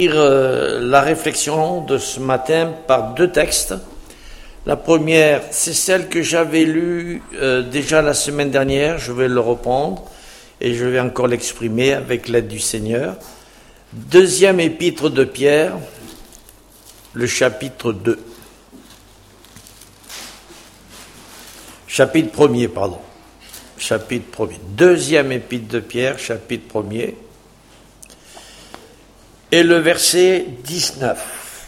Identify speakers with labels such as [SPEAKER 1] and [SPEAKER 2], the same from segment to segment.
[SPEAKER 1] La réflexion de ce matin par deux textes. La première, c'est celle que j'avais lue déjà la semaine dernière. Je vais le reprendre et je vais encore l'exprimer avec l'aide du Seigneur. Deuxième épître de Pierre, le chapitre 2. Chapitre 1er, pardon. Chapitre 1er. Deuxième épître de Pierre, chapitre 1er. Et le verset 19.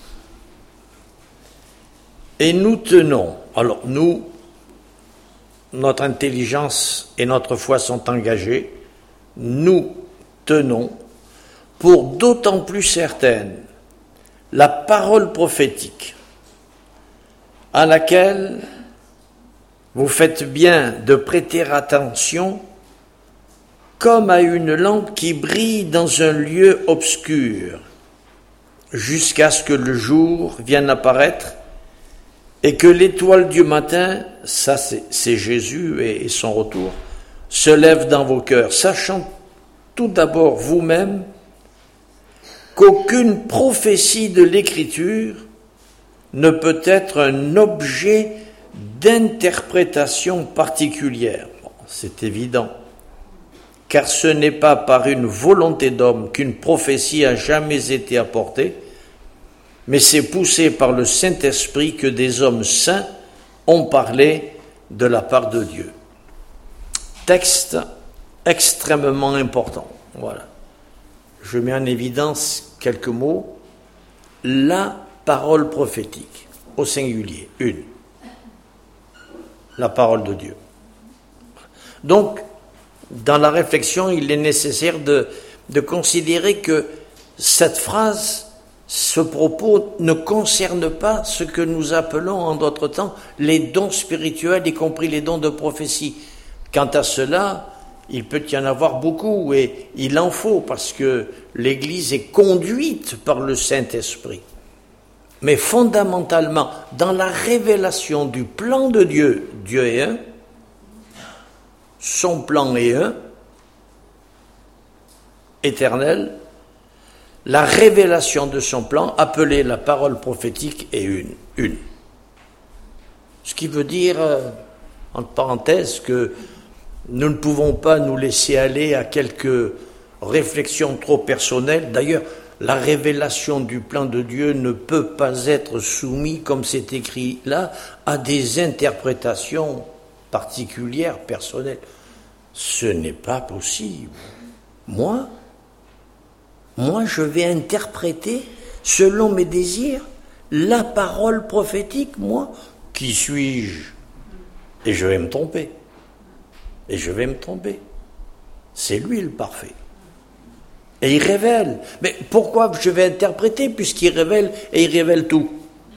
[SPEAKER 1] Et nous tenons, alors nous, notre intelligence et notre foi sont engagées, nous tenons pour d'autant plus certaine la parole prophétique à laquelle vous faites bien de prêter attention comme à une lampe qui brille dans un lieu obscur, jusqu'à ce que le jour vienne apparaître et que l'étoile du matin, ça c'est Jésus et son retour, se lève dans vos cœurs, sachant tout d'abord vous-même qu'aucune prophétie de l'Écriture ne peut être un objet d'interprétation particulière. Bon, c'est évident. Car ce n'est pas par une volonté d'homme qu'une prophétie a jamais été apportée, mais c'est poussé par le Saint-Esprit que des hommes saints ont parlé de la part de Dieu. Texte extrêmement important. Voilà. Je mets en évidence quelques mots. La parole prophétique, au singulier, une. La parole de Dieu. Donc, dans la réflexion, il est nécessaire de considérer que cette phrase, ce propos ne concerne pas ce que nous appelons en d'autres temps les dons spirituels, y compris les dons de prophétie. Quant à cela, il peut y en avoir beaucoup et il en faut parce que l'Église est conduite par le Saint-Esprit. Mais fondamentalement, dans la révélation du plan de Dieu, Dieu est un, son plan est un, éternel, la révélation de son plan, appelée la parole prophétique, est une. Ce qui veut dire, entre parenthèses, que nous ne pouvons pas nous laisser aller à quelques réflexions trop personnelles. D'ailleurs, la révélation du plan de Dieu ne peut pas être soumise, comme c'est écrit là, à des interprétations particulière, personnelle. Ce n'est pas possible. Moi, je vais interpréter, selon mes désirs, la parole prophétique, moi. Qui suis-je? Et je vais me tromper. C'est lui le parfait. Et il révèle. Mais pourquoi je vais interpréter, puisqu'il révèle, et il révèle tout?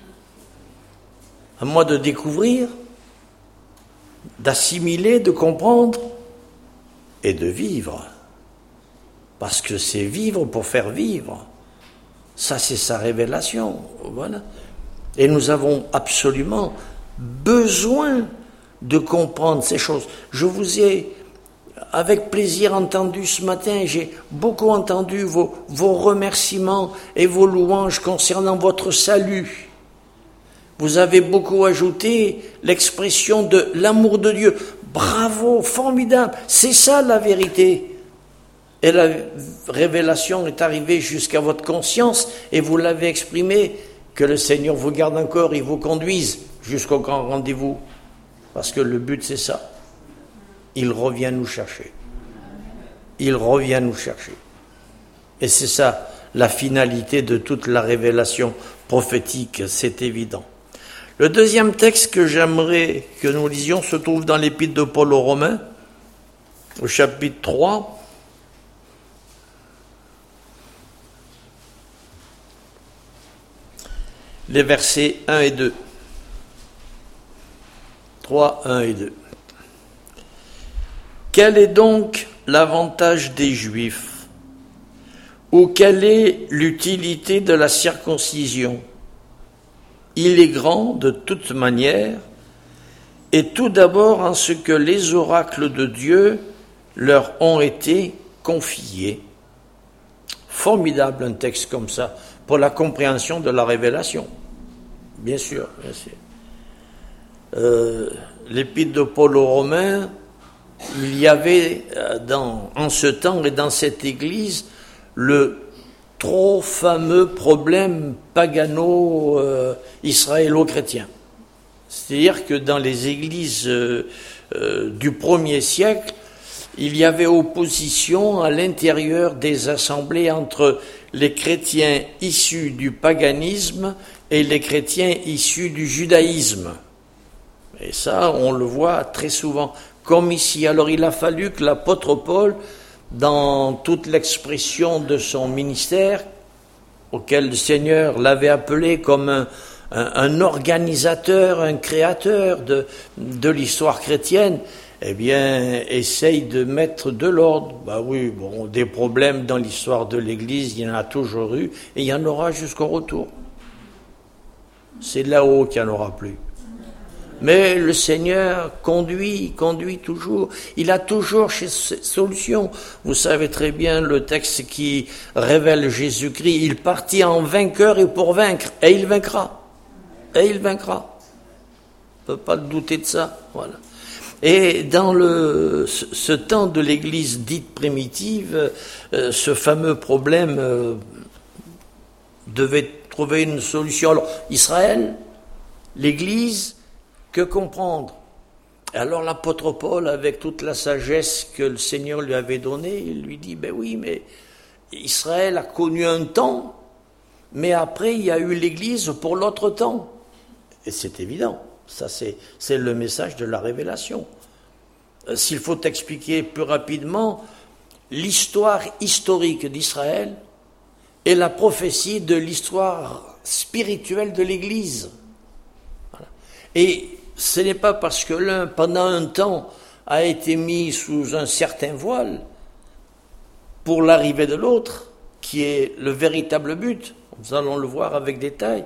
[SPEAKER 1] À moi de découvrir, d'assimiler, de comprendre et de vivre. Parce que c'est vivre pour faire vivre. Ça, c'est sa révélation. Voilà. Et nous avons absolument besoin de comprendre ces choses. Je vous ai, avec plaisir, entendu ce matin, j'ai beaucoup entendu vos remerciements et vos louanges concernant votre salut. Vous avez beaucoup ajouté l'expression de l'amour de Dieu. Bravo, formidable, c'est ça la vérité. Et la révélation est arrivée jusqu'à votre conscience et vous l'avez exprimé, que le Seigneur vous garde encore et vous conduise jusqu'au grand rendez-vous. Parce que le but c'est ça. Il revient nous chercher. Et c'est ça la finalité de toute la révélation prophétique, c'est évident. Le deuxième texte que j'aimerais que nous lisions se trouve dans l'épître de Paul aux Romains, au chapitre 3. Les versets 1 et 2. 3, 1 et 2. Quel est donc l'avantage des Juifs? Ou quelle est l'utilité de la circoncision? Il est grand de toute manière, et tout d'abord en ce que les oracles de Dieu leur ont été confiés. Formidable un texte comme ça pour la compréhension de la révélation. Bien sûr, bien sûr. L'épître de Paul aux Romains, il y avait en ce temps et dans cette église le trop fameux problème pagano-israélo-chrétien. C'est-à-dire que dans les églises du 1er siècle, il y avait opposition à l'intérieur des assemblées entre les chrétiens issus du paganisme et les chrétiens issus du judaïsme. Et ça, on le voit très souvent, comme ici. Alors il a fallu que l'apôtre Paul, dans toute l'expression de son ministère, auquel le Seigneur l'avait appelé comme un organisateur, un créateur de l'histoire chrétienne, eh bien, essaye de mettre de l'ordre. Oui, bon, des problèmes dans l'histoire de l'Église, il y en a toujours eu, et il y en aura jusqu'au retour. C'est là-haut qu'il n'y en aura plus. Mais le Seigneur conduit toujours. Il a toujours ses solutions. Vous savez très bien le texte qui révèle Jésus-Christ. Il partit en vainqueur et pour vaincre. Et il vaincra. Et il vaincra. On ne peut pas douter de ça. Voilà. Et dans ce temps de l'Église dite primitive, ce fameux problème devait trouver une solution. Alors, Israël, l'Église, que comprendre? Alors l'apôtre Paul, avec toute la sagesse que le Seigneur lui avait donnée, il lui dit, oui, mais Israël a connu un temps, mais après il y a eu l'Église pour l'autre temps. Et c'est évident, ça c'est le message de la révélation. S'il faut expliquer plus rapidement, l'histoire historique d'Israël est la prophétie de l'histoire spirituelle de l'Église. Voilà. Et ce n'est pas parce que l'un, pendant un temps, a été mis sous un certain voile pour l'arrivée de l'autre, qui est le véritable but, nous allons le voir avec détail,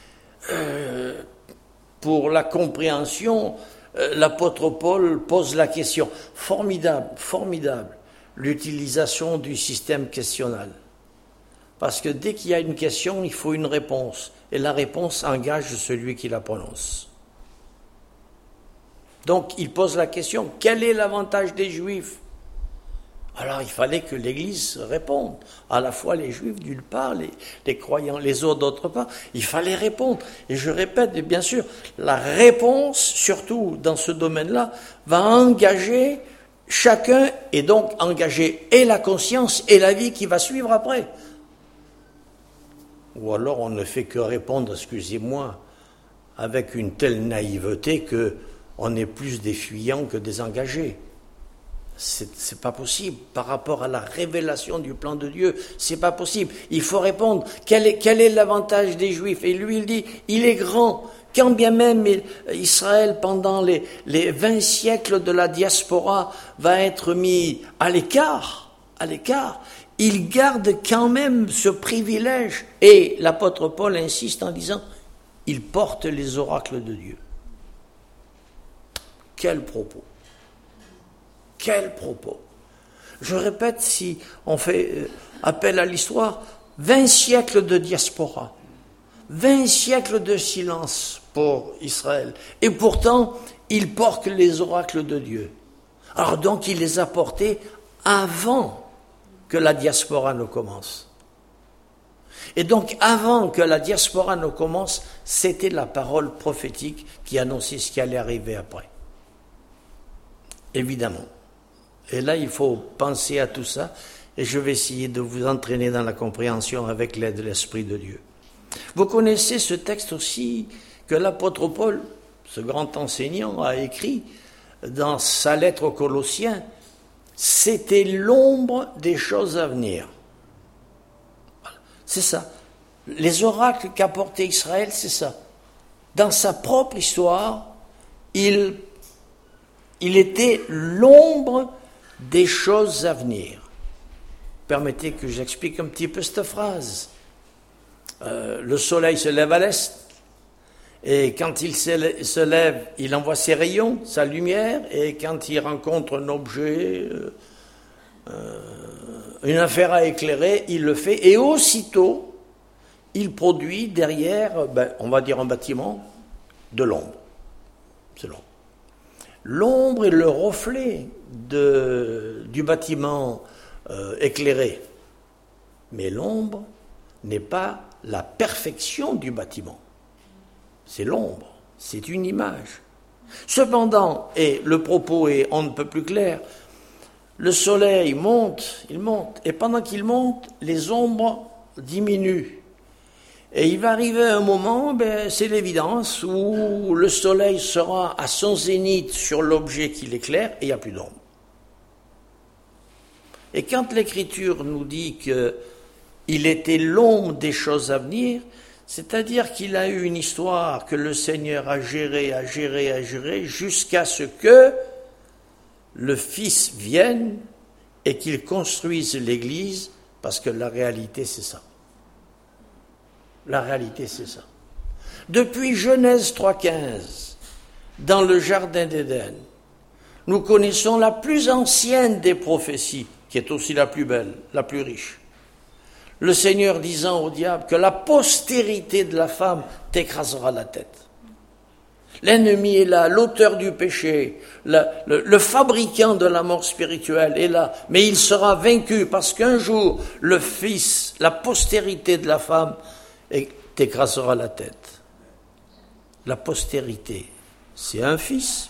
[SPEAKER 1] pour la compréhension, l'apôtre Paul pose la question. Formidable, l'utilisation du système questionnal. Parce que dès qu'il y a une question, il faut une réponse. Et la réponse engage celui qui la prononce. Donc, il pose la question, quel est l'avantage des Juifs? Alors, il fallait que l'Église réponde. À la fois les Juifs, d'une part, les croyants, les autres, d'autre part. Il fallait répondre. Et je répète, bien sûr, la réponse, surtout dans ce domaine-là, va engager chacun, et donc engager et la conscience et la vie qui va suivre après. Ou alors, on ne fait que répondre, excusez-moi, avec une telle naïveté que on est plus des fuyants que des engagés. C'est pas possible. Par rapport à la révélation du plan de Dieu, c'est pas possible. Il faut répondre. Quel est l'avantage des Juifs? Et lui, il dit, il est grand. Quand bien même Israël, pendant les 20 siècles de la diaspora, va être mis à l'écart, il garde quand même ce privilège. Et l'apôtre Paul insiste en disant, il porte les oracles de Dieu. Quel propos! Quel propos! Je répète, si on fait appel à l'histoire, 20 siècles de diaspora, 20 siècles de silence pour Israël, et pourtant, il porte les oracles de Dieu. Alors donc, il les a portés avant que la diaspora ne commence. Et donc, avant que la diaspora ne commence, c'était la parole prophétique qui annonçait ce qui allait arriver après. Évidemment. Et là, il faut penser à tout ça, et je vais essayer de vous entraîner dans la compréhension avec l'aide de l'Esprit de Dieu. Vous connaissez ce texte aussi que l'apôtre Paul, ce grand enseignant, a écrit dans sa lettre aux Colossiens. C'était l'ombre des choses à venir. Voilà. C'est ça. Les oracles qu'a porté Israël, c'est ça. Dans sa propre histoire, il était l'ombre des choses à venir. Permettez que j'explique un petit peu cette phrase. Le soleil se lève à l'est, et quand il se lève, il envoie ses rayons, sa lumière, et quand il rencontre un objet, une affaire à éclairer, il le fait, et aussitôt, il produit derrière, on va dire un bâtiment, de l'ombre. C'est l'ombre. L'ombre est le reflet du bâtiment éclairé. Mais l'ombre n'est pas la perfection du bâtiment. C'est l'ombre, c'est une image. Cependant, et le propos est on ne peut plus clair, le soleil monte, il monte, et pendant qu'il monte, les ombres diminuent. Et il va arriver un moment, c'est l'évidence, où le soleil sera à son zénith sur l'objet qui l'éclaire, et il n'y a plus d'ombre. Et quand l'Écriture nous dit qu'il était l'ombre des choses à venir, c'est-à-dire qu'il a eu une histoire que le Seigneur a gérée, jusqu'à ce que le Fils vienne et qu'il construise l'Église, parce que la réalité, c'est ça. La réalité, c'est ça. Depuis Genèse 3,15, dans le Jardin d'Éden, nous connaissons la plus ancienne des prophéties, qui est aussi la plus belle, la plus riche. Le Seigneur disant au diable que la postérité de la femme t'écrasera la tête. L'ennemi est là, l'auteur du péché, le fabricant de la mort spirituelle est là, mais il sera vaincu parce qu'un jour, le Fils, la postérité de la femme, t'écrasera la tête. La postérité, c'est un fils,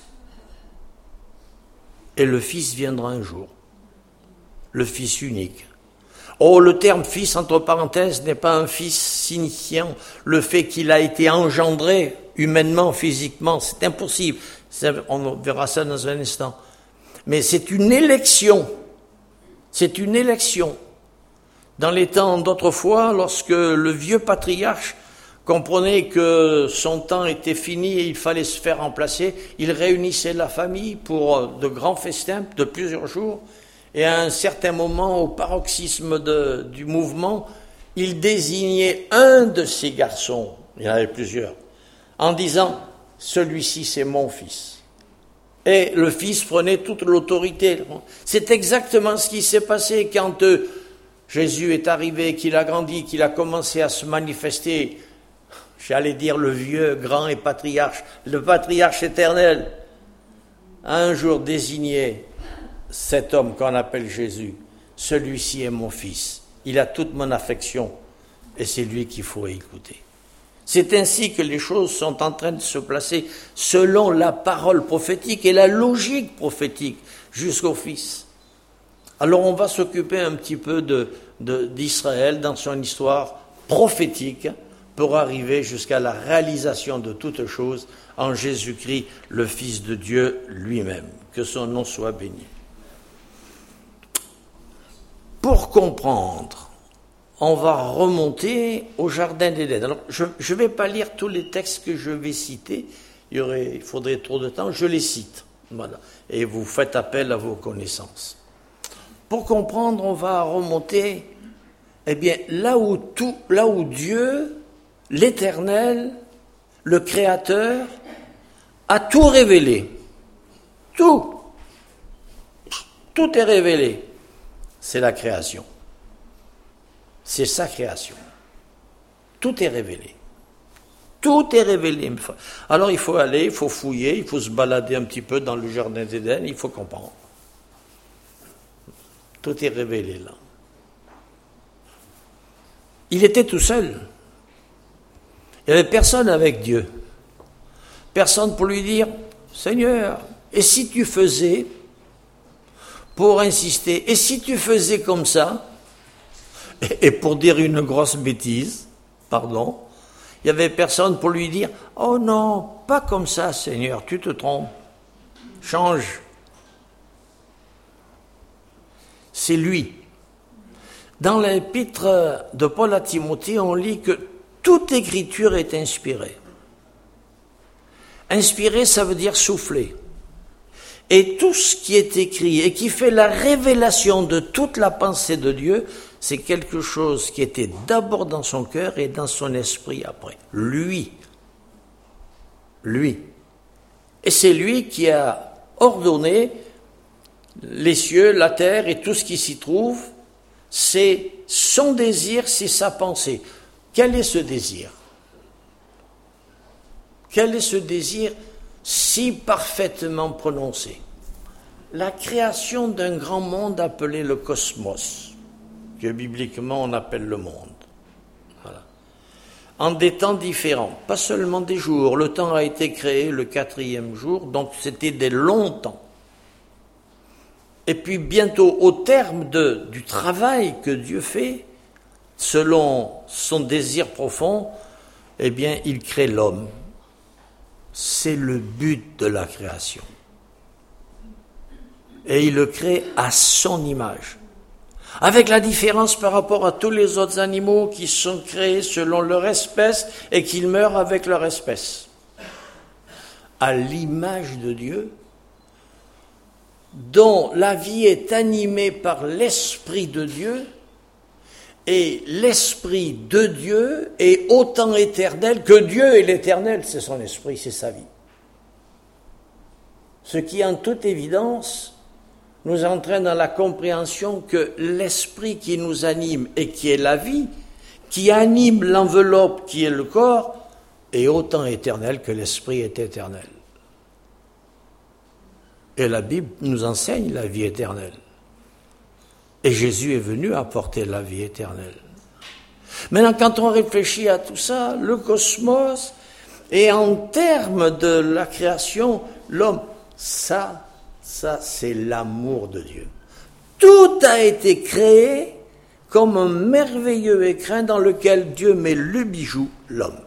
[SPEAKER 1] et le Fils viendra un jour, le Fils unique. Oh, le terme fils, entre parenthèses, n'est pas un fils signifiant le fait qu'il a été engendré humainement, physiquement, c'est impossible. On verra ça dans un instant. Mais c'est une élection. C'est une élection. Dans les temps d'autrefois, lorsque le vieux patriarche comprenait que son temps était fini et il fallait se faire remplacer, il réunissait la famille pour de grands festins de plusieurs jours. Et à un certain moment, au paroxysme du mouvement, il désignait un de ses garçons, il y en avait plusieurs, en disant « celui-ci c'est mon fils ». Et le fils prenait toute l'autorité. C'est exactement ce qui s'est passé quand Jésus est arrivé, qu'il a grandi, qu'il a commencé à se manifester, j'allais dire le vieux, grand et patriarche, le patriarche éternel, a un jour désigné cet homme qu'on appelle Jésus. Celui-ci est mon fils, il a toute mon affection et c'est lui qu'il faut écouter. C'est ainsi que les choses sont en train de se placer selon la parole prophétique et la logique prophétique jusqu'au Fils. Alors on va s'occuper un petit peu d'Israël dans son histoire prophétique pour arriver jusqu'à la réalisation de toutes choses en Jésus-Christ, le Fils de Dieu lui-même. Que son nom soit béni. Pour comprendre, on va remonter au Jardin d'Éden. Alors, je ne vais pas lire tous les textes que je vais citer, il faudrait trop de temps, je les cite. Voilà. Et vous faites appel à vos connaissances. Pour comprendre, on va remonter là où Dieu, l'Éternel, le Créateur, a tout révélé. Tout est révélé. C'est la création. C'est sa création. Tout est révélé. Tout est révélé. Alors il faut aller, il faut fouiller, il faut se balader un petit peu dans le Jardin d'Éden, il faut comprendre. Tout est révélé là. Il était tout seul. Il n'y avait personne avec Dieu. Personne pour lui dire, Seigneur, et si tu faisais, pour insister, et si tu faisais comme ça, et pour dire une grosse bêtise, pardon, il n'y avait personne pour lui dire, oh non, pas comme ça, Seigneur, tu te trompes, change. C'est lui. Dans l'épître de Paul à Timothée, on lit que toute écriture est inspirée. Inspiré, ça veut dire souffler. Et tout ce qui est écrit et qui fait la révélation de toute la pensée de Dieu, c'est quelque chose qui était d'abord dans son cœur et dans son esprit après. Lui. Et c'est lui qui a ordonné les cieux, la terre et tout ce qui s'y trouve c'est son désir, c'est sa pensée. Quel est ce désir? Quel est ce désir si parfaitement prononcé? La création d'un grand monde appelé le cosmos, que bibliquement on appelle le monde. Voilà. En des temps différents, pas seulement des jours. Le temps a été créé le 4e jour, donc c'était des longs temps. Et puis bientôt, au terme du travail que Dieu fait, selon son désir profond, eh bien, il crée l'homme. C'est le but de la création. Et il le crée à son image. Avec la différence par rapport à tous les autres animaux qui sont créés selon leur espèce et qui meurent avec leur espèce. À l'image de Dieu, dont la vie est animée par l'Esprit de Dieu, et l'Esprit de Dieu est autant éternel que Dieu est l'éternel, c'est son esprit, c'est sa vie. Ce qui, en toute évidence, nous entraîne à la compréhension que l'Esprit qui nous anime et qui est la vie, qui anime l'enveloppe qui est le corps, est autant éternel que l'Esprit est éternel. Et la Bible nous enseigne la vie éternelle. Et Jésus est venu apporter la vie éternelle. Maintenant, quand on réfléchit à tout ça, le cosmos, et en termes de la création, l'homme, ça c'est l'amour de Dieu. Tout a été créé comme un merveilleux écrin dans lequel Dieu met le bijou, l'homme,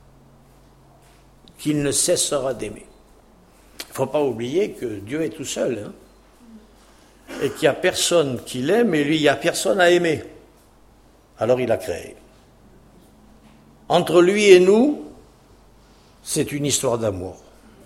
[SPEAKER 1] qu'il ne cessera d'aimer. Il ne faut pas oublier que Dieu est tout seul, et qu'il n'y a personne qui l'aime, et lui, il n'y a personne à aimer. Alors il a créé. Entre lui et nous, c'est une histoire d'amour.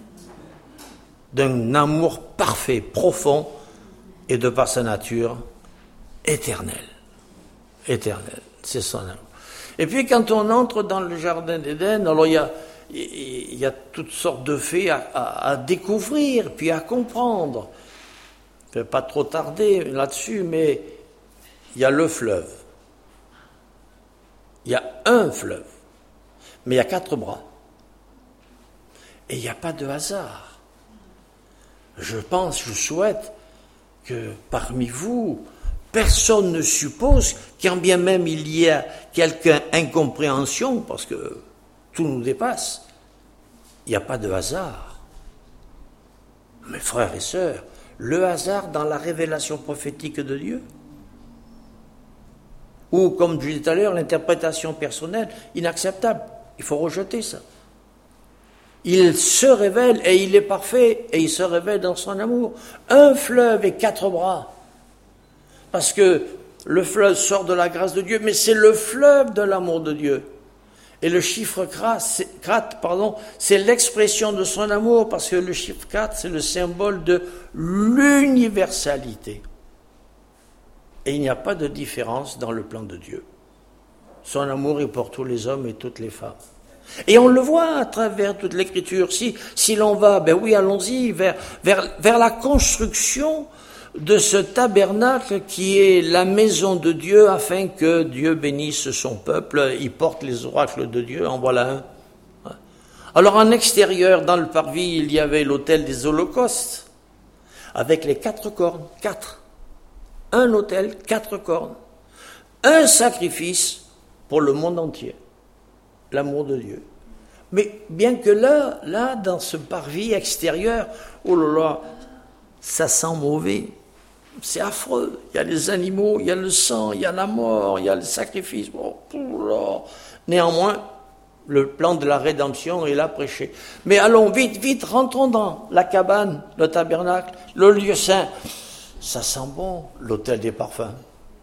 [SPEAKER 1] D'un amour parfait, profond, et de par sa nature, éternel. Éternel, c'est son amour. Et puis quand on entre dans le jardin d'Éden, alors il y a toutes sortes de faits à découvrir, puis à comprendre. Je ne vais pas trop tarder là-dessus, mais il y a le fleuve. Il y a un fleuve, mais il y a 4 bras. Et il n'y a pas de hasard. Je souhaite que parmi vous, personne ne suppose, quand bien même il y a quelque incompréhension, parce que tout nous dépasse, il n'y a pas de hasard. Mes frères et sœurs, le hasard dans la révélation prophétique de Dieu, ou, comme je disais tout à l'heure, l'interprétation personnelle, inacceptable. Il faut rejeter ça. Il se révèle et il est parfait et il se révèle dans son amour. Un fleuve et 4 bras. Parce que le fleuve sort de la grâce de Dieu, mais c'est le fleuve de l'amour de Dieu. Et le chiffre 4, c'est l'expression de son amour, parce que le chiffre 4, c'est le symbole de l'universalité. Et il n'y a pas de différence dans le plan de Dieu. Son amour est pour tous les hommes et toutes les femmes. Et on le voit à travers toute l'Écriture. Si l'on va, allons-y, vers la construction de ce tabernacle qui est la maison de Dieu, afin que Dieu bénisse son peuple. Il porte les oracles de Dieu, en voilà un. Alors en extérieur, dans le parvis, il y avait l'autel des holocaustes, avec les 4 cornes, 4. Un autel, 4 cornes. Un sacrifice pour le monde entier. L'amour de Dieu. Mais bien que là, dans ce parvis extérieur, oh là là, ça sent mauvais. C'est affreux. Il y a les animaux, il y a le sang, il y a la mort, il y a le sacrifice. Oh là. Néanmoins, le plan de la rédemption est là prêché. Mais allons vite, rentrons dans la cabane, le tabernacle, le lieu saint. Ça sent bon, l'autel des parfums.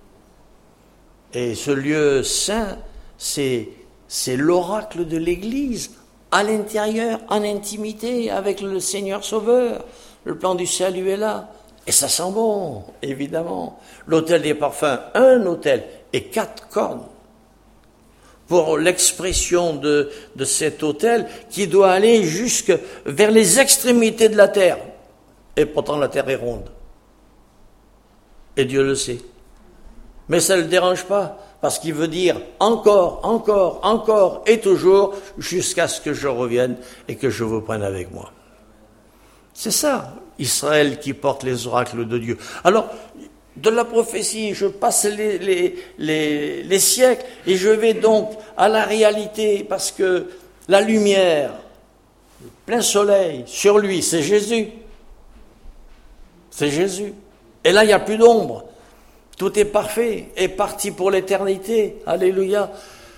[SPEAKER 1] Et ce lieu saint, c'est l'oracle de l'Église, à l'intérieur, en intimité, avec le Seigneur Sauveur. Le plan du salut est là. Et ça sent bon, évidemment. L'autel des parfums, un autel et 4 cornes. Pour l'expression de cet autel qui doit aller jusque vers les extrémités de la terre. Et pourtant la terre est ronde. Et Dieu le sait. Mais ça ne le dérange pas, parce qu'il veut dire encore, encore, encore et toujours, jusqu'à ce que je revienne et que je vous prenne avec moi. C'est ça, Israël qui porte les oracles de Dieu. Alors, de la prophétie, je passe les siècles et je vais donc à la réalité, parce que la lumière, le plein soleil, sur lui, c'est Jésus. C'est Jésus. Et là, il n'y a plus d'ombre. Tout est parfait, est parti pour l'éternité. Alléluia.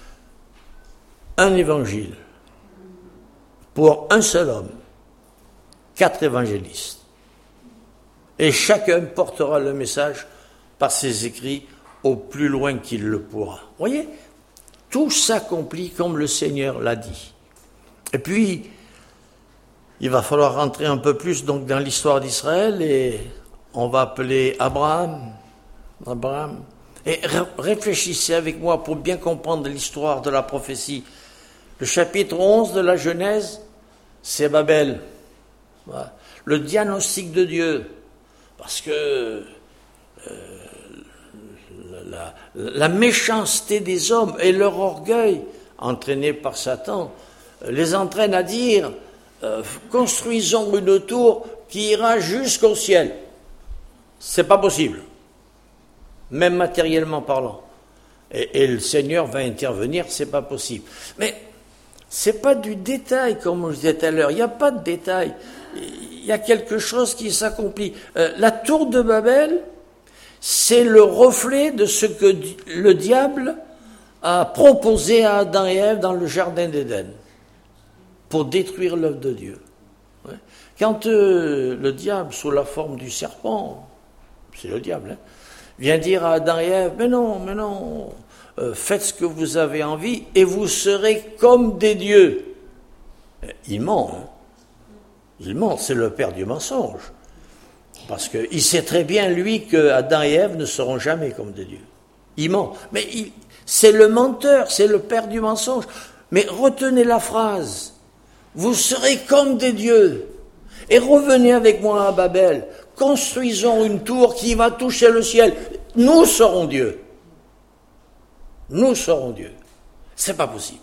[SPEAKER 1] Un évangile pour un seul homme. 4 évangélistes. Et chacun portera le message par ses écrits au plus loin qu'il le pourra. Voyez, tout s'accomplit comme le Seigneur l'a dit. Et puis, il va falloir rentrer un peu plus donc dans l'histoire d'Israël et on va appeler Abraham. Et réfléchissez avec moi pour bien comprendre l'histoire de la prophétie. Le chapitre 11 de la Genèse, c'est Babel. Voilà. Le diagnostic de Dieu. Parce que la méchanceté des hommes et leur orgueil, entraînés par Satan, les entraînent à dire construisons une tour qui ira jusqu'au ciel. C'est pas possible, même matériellement parlant. Et le Seigneur va intervenir, c'est pas possible. Mais c'est pas du détail, comme je disais tout à l'heure. Il n'y a pas de détail. Il y a quelque chose qui s'accomplit. La tour de Babel, c'est le reflet de ce que le diable a proposé à Adam et Ève dans le jardin d'Éden pour détruire l'œuvre de Dieu. Quand le diable, sous la forme du serpent, c'est le diable, vient dire à Adam et Ève, mais non, faites ce que vous avez envie et vous serez comme des dieux. Il ment, Il ment, c'est le père du mensonge. Parce qu'il sait très bien, lui, que Adam et Ève ne seront jamais comme des dieux. Il ment. Mais c'est le menteur, c'est le père du mensonge. Mais retenez la phrase. Vous serez comme des dieux. Et revenez avec moi à Babel. Construisons une tour qui va toucher le ciel. Nous serons Dieu. Nous serons Dieu. C'est pas possible.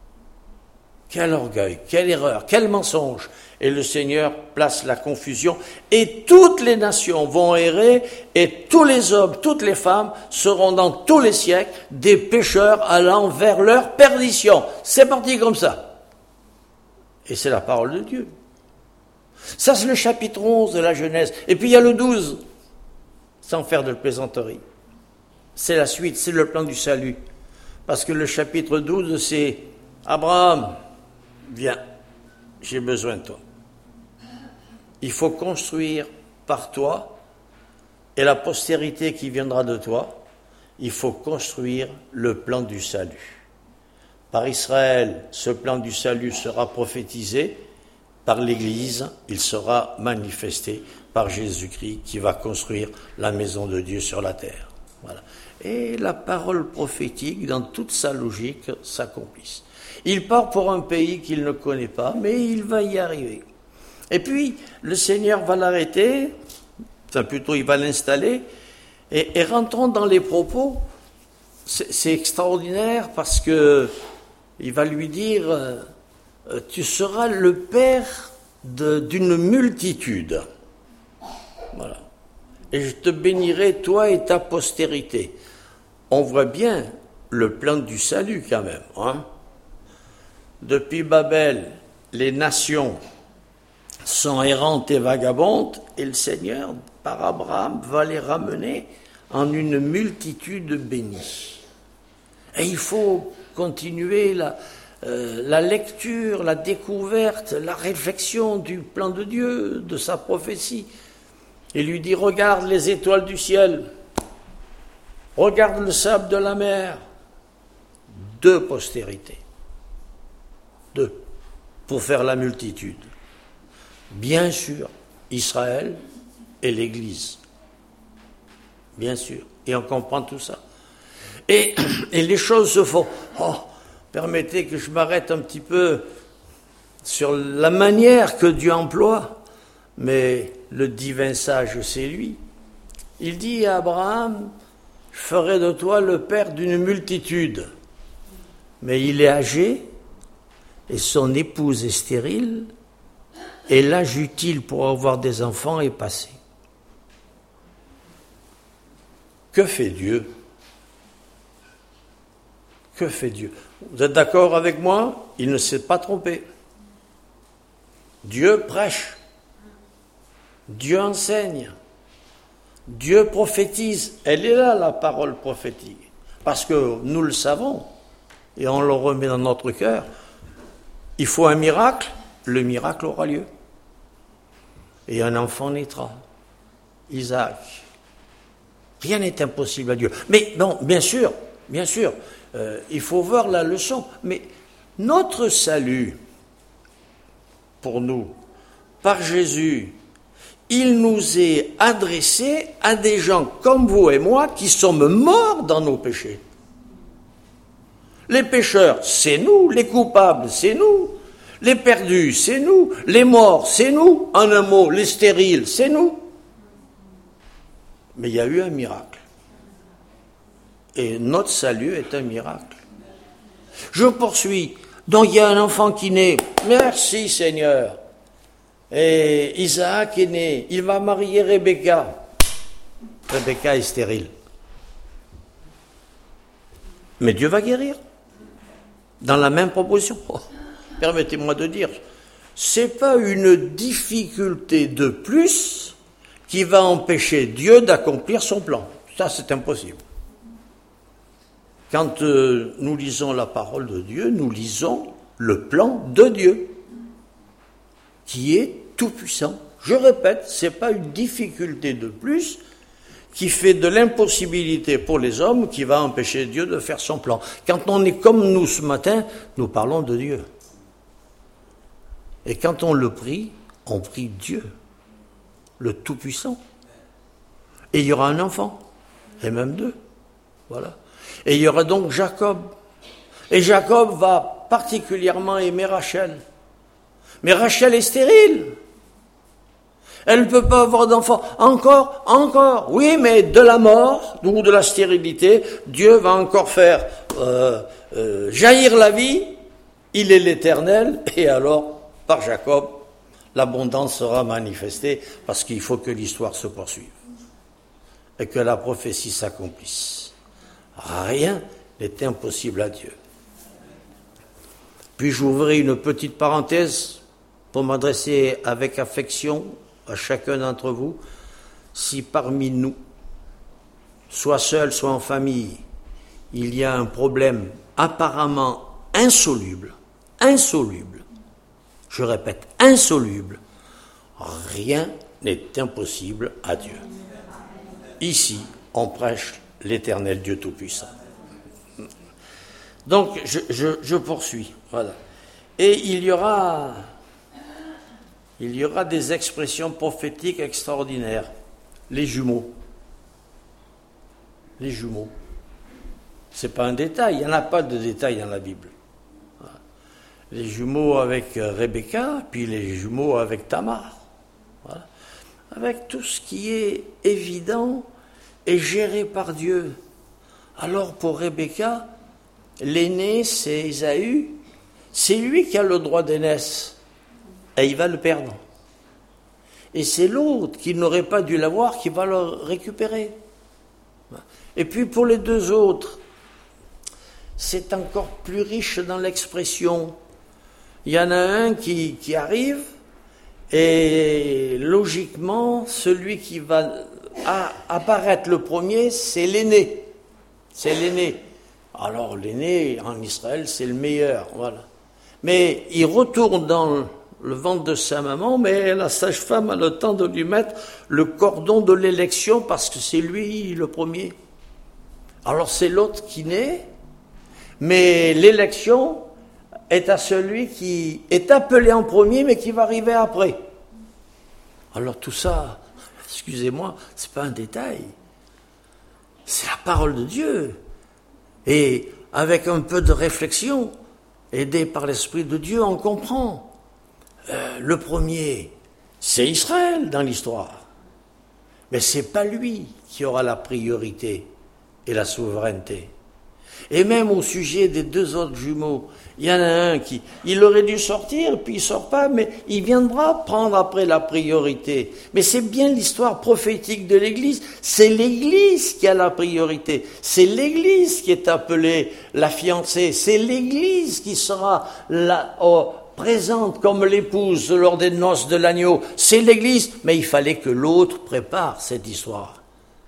[SPEAKER 1] Quel orgueil, quelle erreur, quel mensonge. Et le Seigneur place la confusion. Et toutes les nations vont errer, et tous les hommes, toutes les femmes seront dans tous les siècles des pécheurs allant vers leur perdition. C'est parti comme ça. Et c'est la parole de Dieu. Ça, c'est le chapitre 11 de la Genèse. Et puis il y a le 12, sans faire de plaisanterie. C'est la suite, c'est le plan du salut. Parce que le chapitre 12, c'est Abraham, viens, j'ai besoin de toi. Il faut construire par toi et la postérité qui viendra de toi, il faut construire le plan du salut. Par Israël, ce plan du salut sera prophétisé. Par l'Église, il sera manifesté par Jésus-Christ qui va construire la maison de Dieu sur la terre. Voilà. Et la parole prophétique, dans toute sa logique, s'accomplisse. Il part pour un pays qu'il ne connaît pas, mais il va y arriver. Et puis, le Seigneur va l'arrêter, enfin plutôt il va l'installer, et rentrons dans les propos. C'est extraordinaire parce que il va lui dire... tu seras le père d'une multitude. Voilà. Et je te bénirai, toi et ta postérité. On voit bien le plan du salut quand même. Hein? Depuis Babel, les nations sont errantes et vagabondes, et le Seigneur, par Abraham, va les ramener en une multitude bénie. Et il faut continuer la lecture, la découverte, la réflexion du plan de Dieu, de sa prophétie. Il lui dit, regarde les étoiles du ciel, regarde le sable de la mer. 2 postérités. 2, pour faire la multitude. Bien sûr, Israël et l'Église. Bien sûr. Et on comprend tout ça. Et les choses se font. Permettez que je m'arrête un petit peu sur la manière que Dieu emploie, mais le divin sage, c'est lui. Il dit à Abraham, je ferai de toi le père d'une multitude. Mais il est âgé et son épouse est stérile et l'âge utile pour avoir des enfants est passé. Que fait Dieu? Que fait Dieu? Vous êtes d'accord avec moi? Il ne s'est pas trompé. Dieu prêche. Dieu enseigne. Dieu prophétise. Elle est là, la parole prophétique. Parce que nous le savons et on le remet dans notre cœur. Il faut un miracle, le miracle aura lieu. Et un enfant naîtra. Isaac. Rien n'est impossible à Dieu. Mais non, bien sûr, il faut voir la leçon. Mais notre salut, pour nous, par Jésus, il nous est adressé à des gens comme vous et moi qui sommes morts dans nos péchés. Les pécheurs, c'est nous. Les coupables, c'est nous. Les perdus, c'est nous. Les morts, c'est nous. En un mot, les stériles, c'est nous. Mais il y a eu un miracle. Et notre salut est un miracle. Je poursuis. Donc il y a un enfant qui naît. Merci Seigneur. Et Isaac est né. Il va marier Rebecca. Rebecca est stérile. Mais Dieu va guérir. Dans la même proposition. Oh, permettez-moi de dire, c'est pas une difficulté de plus qui va empêcher Dieu d'accomplir son plan. Ça, c'est impossible. Quand nous lisons la parole de Dieu, nous lisons le plan de Dieu, qui est tout-puissant. Je répète, ce n'est pas une difficulté de plus qui fait de l'impossibilité pour les hommes qui va empêcher Dieu de faire son plan. Quand on est comme nous ce matin, nous parlons de Dieu. Et quand on le prie, on prie Dieu, le Tout-Puissant. Et il y aura un enfant, et même deux. Voilà. Et il y aura donc Jacob. Et Jacob va particulièrement aimer Rachel. Mais Rachel est stérile. Elle ne peut pas avoir d'enfant. Encore. Oui, mais de la mort, ou de la stérilité, Dieu va encore faire jaillir la vie. Il est l'Éternel. Et alors, par Jacob, l'abondance sera manifestée parce qu'il faut que l'histoire se poursuive. Et que la prophétie s'accomplisse. Rien n'est impossible à Dieu. Puis j'ouvrirai une petite parenthèse pour m'adresser avec affection à chacun d'entre vous. Si parmi nous, soit seul, soit en famille, il y a un problème apparemment insoluble, je répète, insoluble, rien n'est impossible à Dieu. Ici, on prêche l'Éternel Dieu Tout-Puissant. Donc, je poursuis. Voilà. Et il y aura des expressions prophétiques extraordinaires. Les jumeaux. Les jumeaux. Ce n'est pas un détail. Il n'y en a pas de détail dans la Bible. Voilà. Les jumeaux avec Rebecca, puis les jumeaux avec Tamar. Voilà. Avec tout ce qui est évident et géré par Dieu. Alors pour Rebecca, l'aîné c'est Ésaü, c'est lui qui a le droit d'aînesse et il va le perdre. Et c'est l'autre qui n'aurait pas dû l'avoir qui va le récupérer. Et puis pour les deux autres, c'est encore plus riche dans l'expression. Il y en a un qui arrive et logiquement celui qui va apparaître le premier, c'est l'aîné. C'est l'aîné. Alors l'aîné en Israël, c'est le meilleur, voilà. Mais il retourne dans le ventre de sa maman, mais la sage-femme a le temps de lui mettre le cordon de l'élection parce que c'est lui le premier. Alors c'est l'autre qui naît, mais l'élection est à celui qui est appelé en premier, mais qui va arriver après. Alors tout ça, excusez-moi, c'est pas un détail. C'est la parole de Dieu. Et avec un peu de réflexion, aidé par l'Esprit de Dieu, on comprend. Le premier, c'est Israël dans l'histoire. Mais c'est pas lui qui aura la priorité. et la souveraineté. Et même au sujet des deux autres jumeaux, il y en a un qui, il aurait dû sortir, puis il sort pas, mais il viendra prendre après la priorité. Mais c'est bien l'histoire prophétique de l'Église. C'est l'Église qui a la priorité. C'est l'Église qui est appelée la fiancée. C'est l'Église qui sera présente comme l'épouse lors des noces de l'agneau. C'est l'Église, mais il fallait que l'autre prépare cette histoire.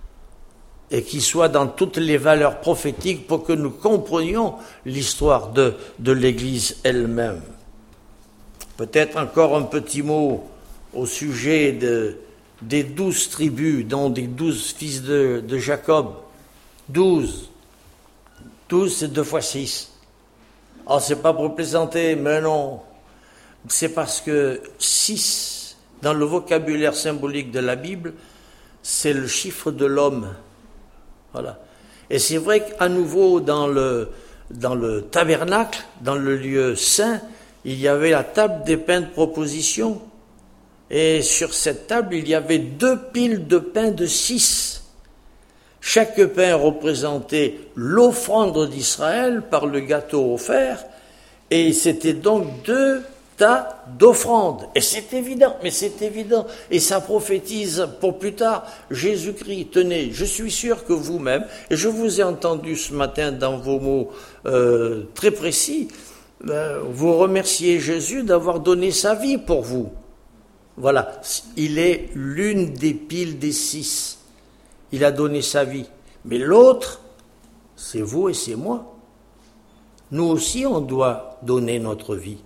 [SPEAKER 1] Et qu'il soit dans toutes les valeurs prophétiques pour que nous comprenions l'histoire de l'Église elle-même. Peut-être encore un petit mot au sujet des 12 tribus, dont des 12 fils de Jacob. 12. 12, c'est 2 fois 6. Alors, c'est pas pour plaisanter, mais non. C'est parce que 6, dans le vocabulaire symbolique de la Bible, c'est le chiffre de l'homme. Voilà. Et c'est vrai qu'à nouveau, dans le tabernacle, dans le lieu saint, il y avait la table des pains de proposition. Et sur cette table, il y avait 2 piles de pain de 6. Chaque pain représentait l'offrande d'Israël par le gâteau offert. Et c'était donc 2 tas d'offrandes. Et c'est évident, mais c'est évident. Et ça prophétise pour plus tard. Jésus-Christ, tenez, je suis sûr que vous-même, et je vous ai entendu ce matin dans vos mots très précis, vous remerciez Jésus d'avoir donné sa vie pour vous. Voilà, il est l'une des piles des 6. Il a donné sa vie. Mais l'autre, c'est vous et c'est moi. Nous aussi, on doit donner notre vie.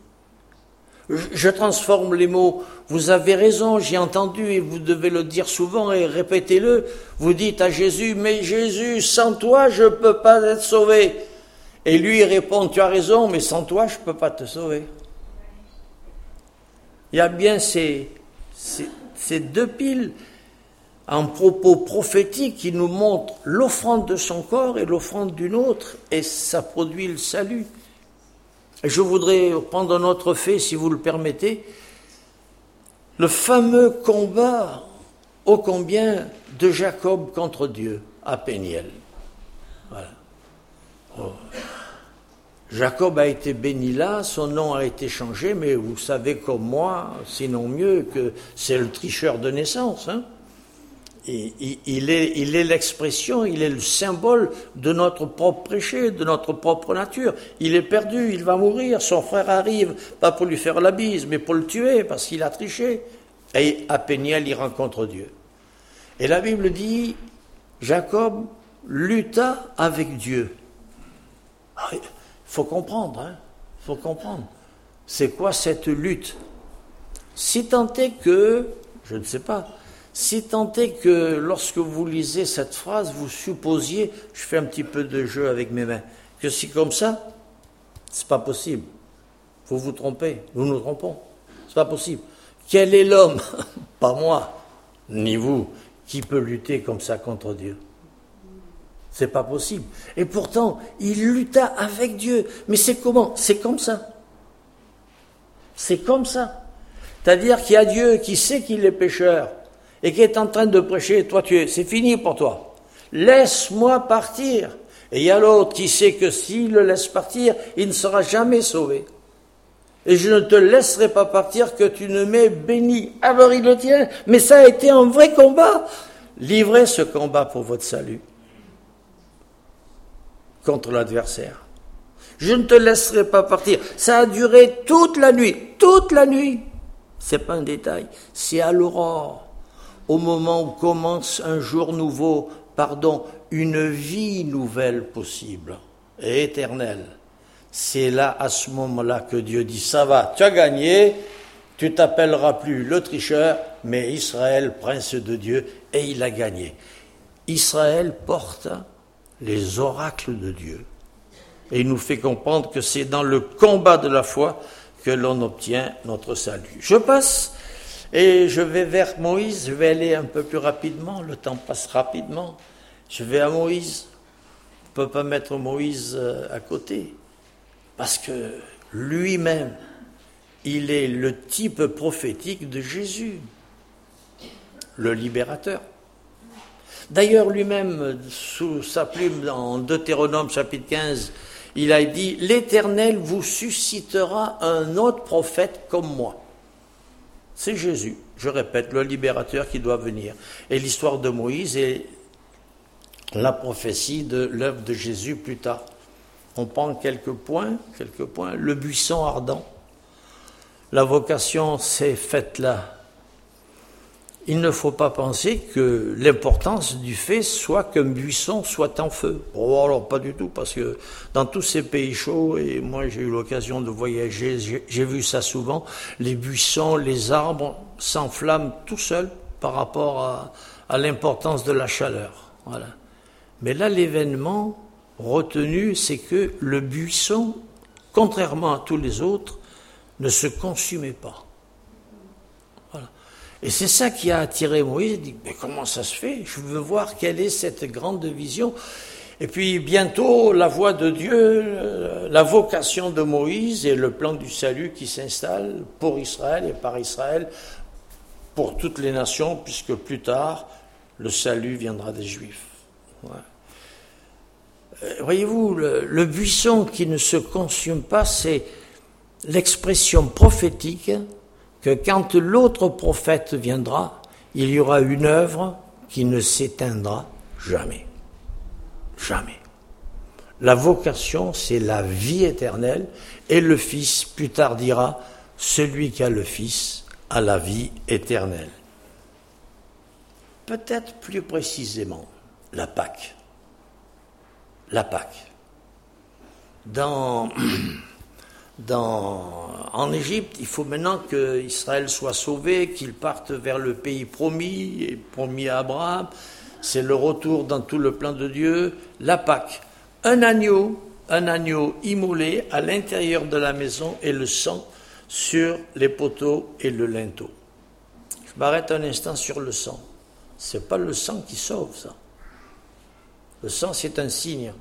[SPEAKER 1] Je transforme les mots. Vous avez raison, j'ai entendu et vous devez le dire souvent et répétez-le. Vous dites à Jésus, mais Jésus, sans toi, je ne peux pas être sauvé. Et lui, il répond, tu as raison, mais sans toi, je ne peux pas te sauver. Il y a bien ces 2 piles en propos prophétiques qui nous montrent l'offrande de son corps et l'offrande d'une autre, et ça produit le salut. Je voudrais prendre un autre fait, si vous le permettez, le fameux combat ô combien de Jacob contre Dieu à Péniel. Voilà. Oh. Jacob a été béni là, son nom a été changé, mais vous savez comme moi, sinon mieux, que c'est le tricheur de naissance, hein. Il est l'expression, il est le symbole de notre propre péché, de notre propre nature. Il est perdu, il va mourir, son frère arrive, pas pour lui faire la bise, mais pour le tuer, parce qu'il a triché. Et à Péniel, il rencontre Dieu. Et la Bible dit, Jacob lutta avec Dieu. Il faut comprendre, hein, faut comprendre. C'est quoi cette lutte? Si tant est que, je ne sais pas, si tant est que lorsque vous lisez cette phrase, vous supposiez, je fais un petit peu de jeu avec mes mains, que c'est comme ça, c'est pas possible. Vous vous trompez, nous nous trompons, c'est pas possible. Quel est l'homme, pas moi, ni vous, qui peut lutter comme ça contre Dieu? C'est pas possible. Et pourtant, il lutta avec Dieu. Mais c'est comment? C'est comme ça. C'est comme ça. C'est-à-dire qu'il y a Dieu qui sait qu'il est pécheur et qui est en train de prêcher, toi c'est fini pour toi. Laisse-moi partir. Et il y a l'autre qui sait que s'il le laisse partir, il ne sera jamais sauvé. Et je ne te laisserai pas partir que tu ne m'aies béni. Alors il le tient. Mais ça a été un vrai combat. Livrez ce combat pour votre salut contre l'adversaire. Je ne te laisserai pas partir. Ça a duré toute la nuit. Toute la nuit. C'est pas un détail. C'est à l'aurore, au moment où commence un jour nouveau, une vie nouvelle possible et éternelle. C'est là, à ce moment-là, que Dieu dit, ça va, tu as gagné, tu t'appelleras plus le tricheur, mais Israël, prince de Dieu, et il a gagné. Israël porte les oracles de Dieu. Et il nous fait comprendre que c'est dans le combat de la foi que l'on obtient notre salut. Je passe et je vais vers Moïse, je vais aller un peu plus rapidement, le temps passe rapidement. Je vais à Moïse, on ne peut pas mettre Moïse à côté, parce que lui-même, il est le type prophétique de Jésus, le libérateur. D'ailleurs, lui-même, sous sa plume, en Deutéronome chapitre 15, il a dit « L'Éternel vous suscitera un autre prophète comme moi ». C'est Jésus, je répète, le libérateur qui doit venir. Et l'histoire de Moïse est la prophétie de l'œuvre de Jésus plus tard. On prend quelques points. Le buisson ardent. La vocation s'est faite là. Il ne faut pas penser que l'importance du fait soit qu'un buisson soit en feu. Oh, alors pas du tout, parce que dans tous ces pays chauds, et moi j'ai eu l'occasion de voyager, j'ai vu ça souvent, les buissons, les arbres s'enflamment tout seuls par rapport à l'importance de la chaleur. Voilà. Mais là, l'événement retenu, c'est que le buisson, contrairement à tous les autres, ne se consumait pas. Voilà. Et c'est ça qui a attiré Moïse. Il dit, mais comment ça se fait? Je veux voir quelle est cette grande vision. Et puis bientôt, la voix de Dieu, la vocation de Moïse et le plan du salut qui s'installe pour Israël et par Israël, pour toutes les nations, puisque plus tard, le salut viendra des Juifs. Ouais. Voyez-vous, le buisson qui ne se consume pas, c'est l'expression prophétique que quand l'autre prophète viendra, il y aura une œuvre qui ne s'éteindra jamais. Jamais. La vocation, c'est la vie éternelle, et le Fils, plus tard, dira, celui qui a le Fils a la vie éternelle. Peut-être plus précisément, la Pâque. La Pâque. En Égypte, il faut maintenant qu'Israël soit sauvé, qu'il parte vers le pays promis, et promis à Abraham. C'est le retour dans tout le plan de Dieu. La Pâque. Un agneau immolé à l'intérieur de la maison et le sang sur les poteaux et le linteau. Je m'arrête un instant sur le sang. C'est pas le sang qui sauve, ça. Le sang, c'est un signe.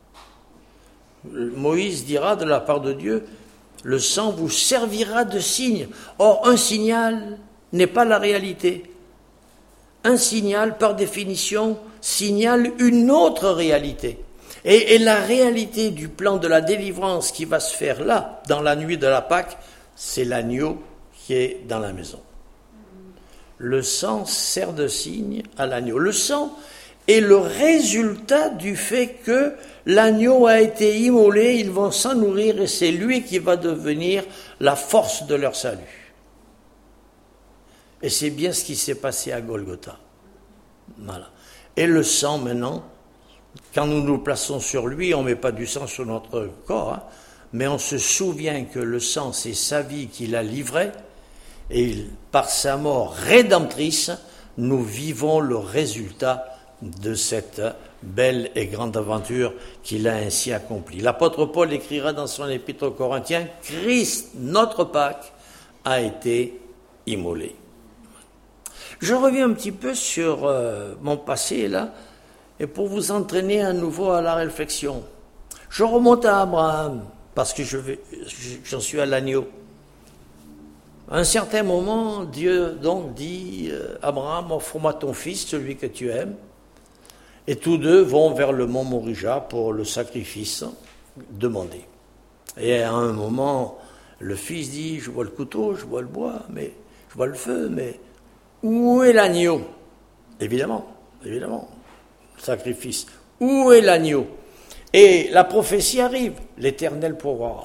[SPEAKER 1] Moïse dira de la part de Dieu, le sang vous servira de signe. Or, un signal n'est pas la réalité. Un signal, par définition, signale une autre réalité. Et la réalité du plan de la délivrance qui va se faire là, dans la nuit de la Pâque, c'est l'agneau qui est dans la maison. Le sang sert de signe à l'agneau. Le sang est le résultat du fait que l'agneau a été immolé, ils vont s'en nourrir et c'est lui qui va devenir la force de leur salut. Et c'est bien ce qui s'est passé à Golgotha. Voilà. Et le sang maintenant, quand nous nous plaçons sur lui, on ne met pas du sang sur notre corps, hein, mais on se souvient que le sang, c'est sa vie qu'il a livrée, et par sa mort rédemptrice, nous vivons le résultat de cette belle et grande aventure qu'il a ainsi accomplie. L'apôtre Paul écrira dans son épître aux Corinthiens, Christ, notre Pâque, a été immolé. Je reviens un petit peu sur mon passé là, et pour vous entraîner à nouveau à la réflexion. Je remonte à Abraham, parce que j'en suis à l'agneau. À un certain moment, Dieu donc dit, Abraham, offre-moi ton fils, celui que tu aimes. Et tous deux vont vers le mont Morija pour le sacrifice demandé. Et à un moment, le fils dit, je vois le couteau, je vois le bois, mais je vois le feu, mais où est l'agneau? Évidemment, sacrifice. Où est l'agneau? Et la prophétie arrive, l'Éternel pourvoira.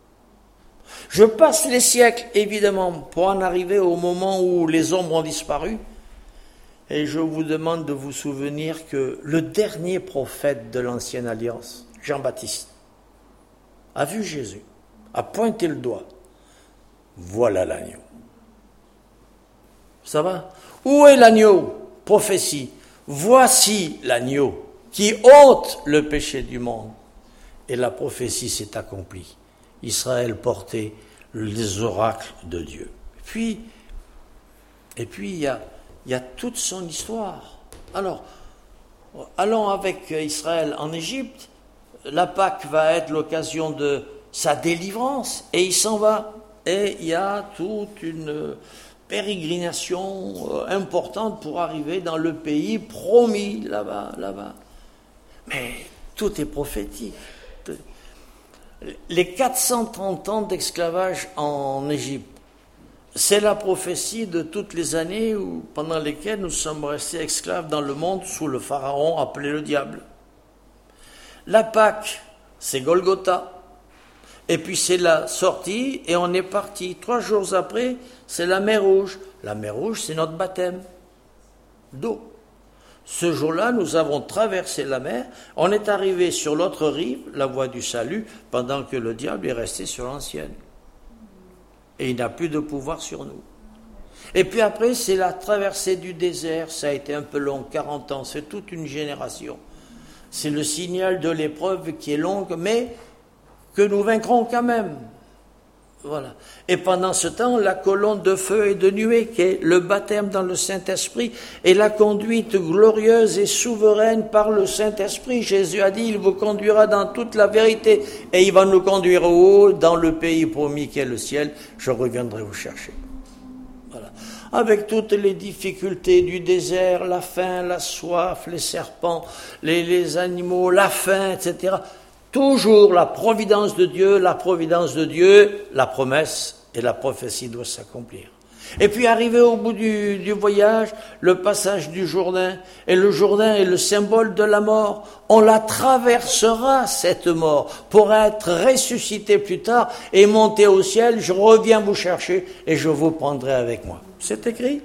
[SPEAKER 1] Je passe les siècles, évidemment, pour en arriver au moment où les ombres ont disparu. Et je vous demande de vous souvenir que le dernier prophète de l'Ancienne Alliance, Jean-Baptiste, a vu Jésus, a pointé le doigt. Voilà l'agneau. Ça va? Où est l'agneau? Prophétie. Voici l'agneau qui ôte le péché du monde. Et la prophétie s'est accomplie. Israël portait les oracles de Dieu. Et puis il y a toute son histoire. Alors, allons avec Israël en Égypte. La Pâque va être l'occasion de sa délivrance. Et il s'en va. Et il y a toute une pérégrination importante pour arriver dans le pays promis, là-bas. Mais tout est prophétique. Les 430 ans d'esclavage en Égypte, c'est la prophétie de toutes les années pendant lesquelles nous sommes restés esclaves dans le monde sous le pharaon appelé le diable. La Pâque, c'est Golgotha. Et puis c'est la sortie et on est parti. 3 jours après, c'est la mer Rouge. La mer Rouge, c'est notre baptême d'eau. Ce jour-là, nous avons traversé la mer. On est arrivé sur l'autre rive, la voie du salut, pendant que le diable est resté sur l'ancienne. Et il n'a plus de pouvoir sur nous. Et puis après, c'est la traversée du désert. Ça a été un peu long, 40 ans. C'est toute une génération. C'est le signal de l'épreuve qui est longue, mais que nous vaincrons quand même. Voilà. Et pendant ce temps, la colonne de feu et de nuée, qui est le baptême dans le Saint-Esprit, et la conduite glorieuse et souveraine par le Saint-Esprit. Jésus a dit, il vous conduira dans toute la vérité, et il va nous conduire au haut, dans le pays promis qui est le ciel. Je reviendrai vous chercher. Voilà. Avec toutes les difficultés du désert, la faim, la soif, les serpents, les animaux, la faim, etc., toujours la providence de Dieu, la promesse et la prophétie doivent s'accomplir. Et puis arrivé au bout du voyage, le passage du Jourdain, et le Jourdain est le symbole de la mort. On la traversera, cette mort, pour être ressuscité plus tard et monter au ciel. Je reviens vous chercher et je vous prendrai avec moi. C'est écrit.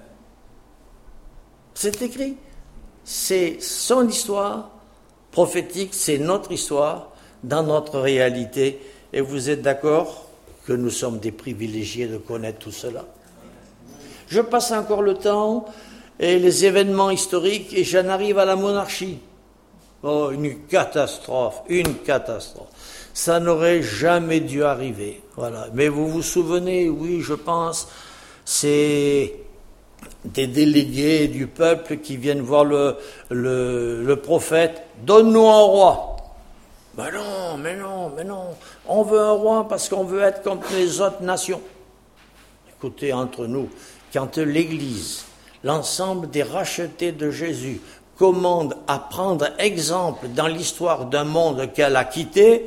[SPEAKER 1] C'est écrit. C'est son histoire prophétique, c'est notre histoire dans notre réalité. Et vous êtes d'accord que nous sommes des privilégiés de connaître tout cela? Je passe encore le temps et les événements historiques et j'en arrive à la monarchie. Oh, une catastrophe. Ça n'aurait jamais dû arriver. Voilà. Mais vous vous souvenez, oui, je pense, c'est des délégués du peuple qui viennent voir le prophète. Donne-nous un roi. Mais non. On veut un roi parce qu'on veut être comme les autres nations. Écoutez, entre nous, quand l'Église, l'ensemble des rachetés de Jésus, commande à prendre exemple dans l'histoire d'un monde qu'elle a quitté,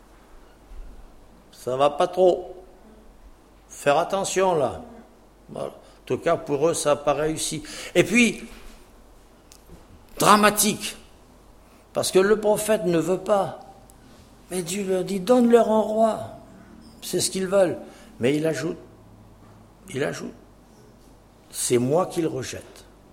[SPEAKER 1] ça va pas trop. Faire attention là. Voilà. En tout cas, pour eux, ça n'a pas réussi. Et puis, dramatique, parce que le prophète ne veut pas. Mais Dieu leur dit, donne-leur un roi. C'est ce qu'ils veulent. Mais il ajoute, c'est moi qui le rejette.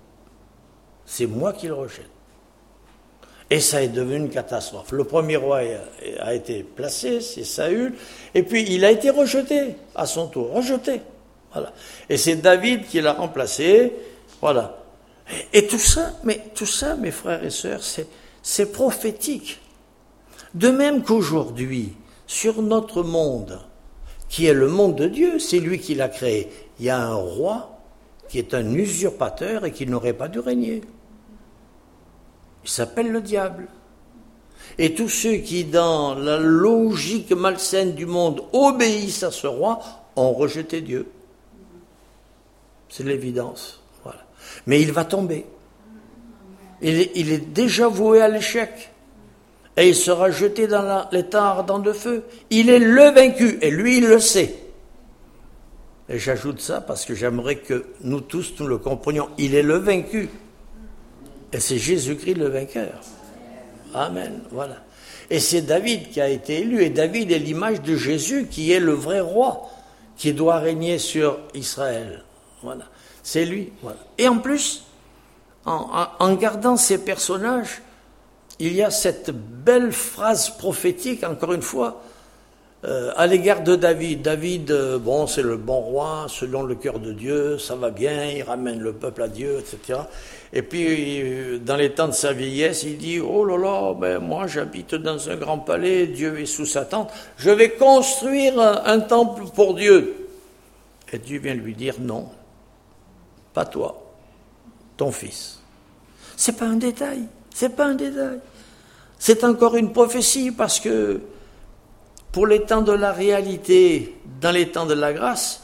[SPEAKER 1] Et ça est devenu une catastrophe. Le premier roi a été placé, c'est Saül, et puis il a été rejeté, à son tour, rejeté. Voilà. Et c'est David qui l'a remplacé, voilà. Et tout ça, mes frères et sœurs, c'est prophétique. De même qu'aujourd'hui, sur notre monde, qui est le monde de Dieu, c'est lui qui l'a créé, il y a un roi qui est un usurpateur et qui n'aurait pas dû régner. Il s'appelle le diable. Et tous ceux qui, dans la logique malsaine du monde, obéissent à ce roi, ont rejeté Dieu. C'est l'évidence. Voilà. Mais il va tomber. Il est déjà voué à l'échec. Et il sera jeté dans l'étang ardent de feu. Il est le vaincu, et lui, il le sait. Et j'ajoute ça parce que j'aimerais que nous tous, nous le comprenions. Il est le vaincu. Et c'est Jésus-Christ le vainqueur. Amen. Voilà. Et c'est David qui a été élu. Et David est l'image de Jésus qui est le vrai roi, qui doit régner sur Israël. Voilà. C'est lui. Voilà. Et en plus, en gardant ces personnages, il y a cette belle phrase prophétique, encore une fois, à l'égard de David. David, c'est le bon roi, selon le cœur de Dieu, ça va bien, il ramène le peuple à Dieu, etc. Et puis, dans les temps de sa vieillesse, il dit, oh là là, moi j'habite dans un grand palais, Dieu est sous sa tente, je vais construire un temple pour Dieu. Et Dieu vient lui dire, non, pas toi, ton fils. C'est pas un détail. C'est encore une prophétie parce que pour les temps de la réalité, dans les temps de la grâce,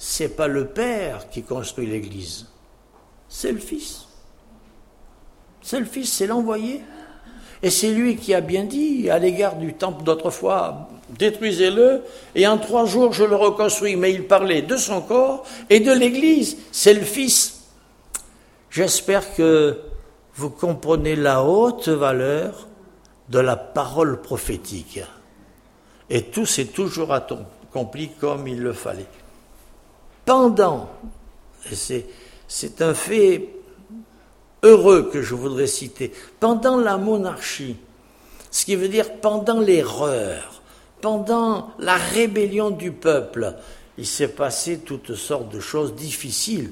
[SPEAKER 1] c'est pas le Père qui construit l'Église, c'est le Fils. C'est le Fils, c'est l'envoyé. Et c'est lui qui a bien dit à l'égard du temple d'autrefois, détruisez-le, et en 3 jours je le reconstruis. Mais il parlait de son corps et de l'Église, c'est le Fils. J'espère que vous comprenez la haute valeur de la parole prophétique. Et tout s'est toujours accompli comme il le fallait. Pendant, et c'est un fait heureux que je voudrais citer, pendant la monarchie, ce qui veut dire pendant l'erreur, pendant la rébellion du peuple, il s'est passé toutes sortes de choses difficiles.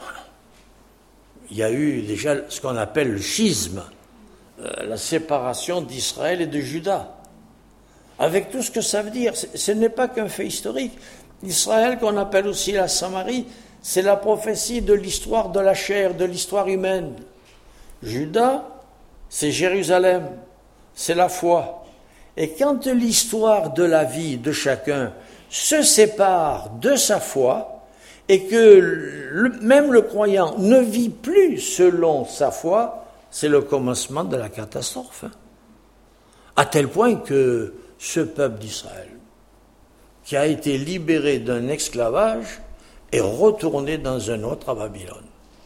[SPEAKER 1] Il y a eu déjà ce qu'on appelle le schisme, la séparation d'Israël et de Juda, avec tout ce que ça veut dire. Ce n'est pas qu'un fait historique. Israël, qu'on appelle aussi la Samarie, c'est la prophétie de l'histoire de la chair, de l'histoire humaine. Juda, c'est Jérusalem, c'est la foi. Et quand l'histoire de la vie de chacun se sépare de sa foi, et que même le croyant ne vit plus selon sa foi, c'est le commencement de la catastrophe. À tel point que ce peuple d'Israël, qui a été libéré d'un esclavage, est retourné dans un autre à Babylone.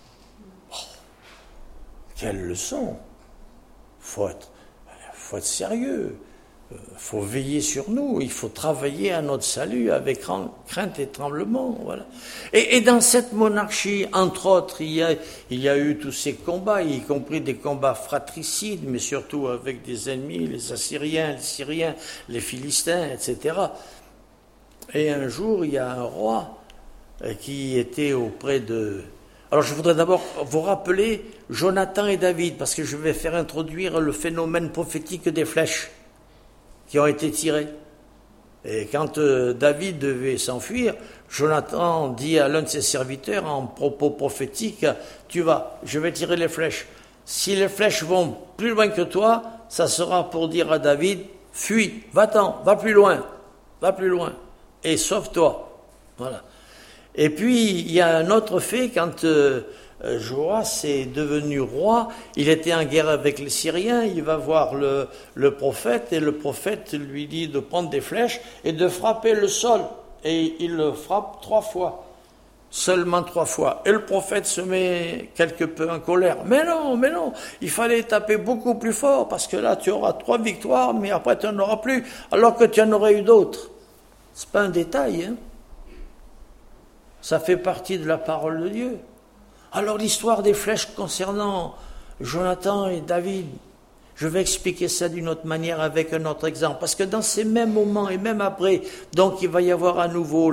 [SPEAKER 1] Quelle leçon! Faut être sérieux, faut veiller sur nous, il faut travailler à notre salut avec crainte et tremblement. Voilà. Et dans cette monarchie, entre autres, il y a eu tous ces combats, y compris des combats fratricides, mais surtout avec des ennemis, les Assyriens, les Syriens, les Philistins, etc. Et un jour, il y a un roi qui était auprès de... Alors je voudrais d'abord vous rappeler Jonathan et David, parce que je vais faire introduire le phénomène prophétique des flèches qui ont été tirées. Et quand David devait s'enfuir, Jonathan dit à l'un de ses serviteurs en propos prophétiques, tu vas, je vais tirer les flèches. Si les flèches vont plus loin que toi, ça sera pour dire à David, fuis, va-t'en, va plus loin, et sauve-toi. Voilà. Et puis, il y a un autre fait, quand Joas est devenu roi, il était en guerre avec les Syriens, il va voir le prophète, et le prophète lui dit de prendre des flèches et de frapper le sol. Et il le frappe 3 fois, seulement 3 fois. Et le prophète se met quelque peu en colère. Mais non, il fallait taper beaucoup plus fort, parce que là, tu auras 3 victoires, mais après, tu n'en auras plus, alors que tu en aurais eu d'autres. C'est pas un détail, hein. Ça fait partie de la parole de Dieu. Alors l'histoire des flèches concernant Jonathan et David, je vais expliquer ça d'une autre manière avec un autre exemple. Parce que dans ces mêmes moments et même après, donc il va y avoir à nouveau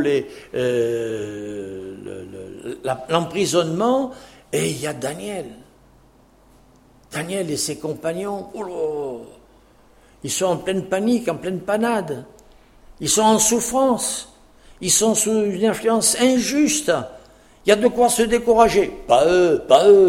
[SPEAKER 1] l'emprisonnement, et il y a Daniel. Daniel et ses compagnons, ils sont en pleine panique, en pleine panade. Ils sont en souffrance. Ils sont sous une influence injuste. Il y a de quoi se décourager. Pas eux.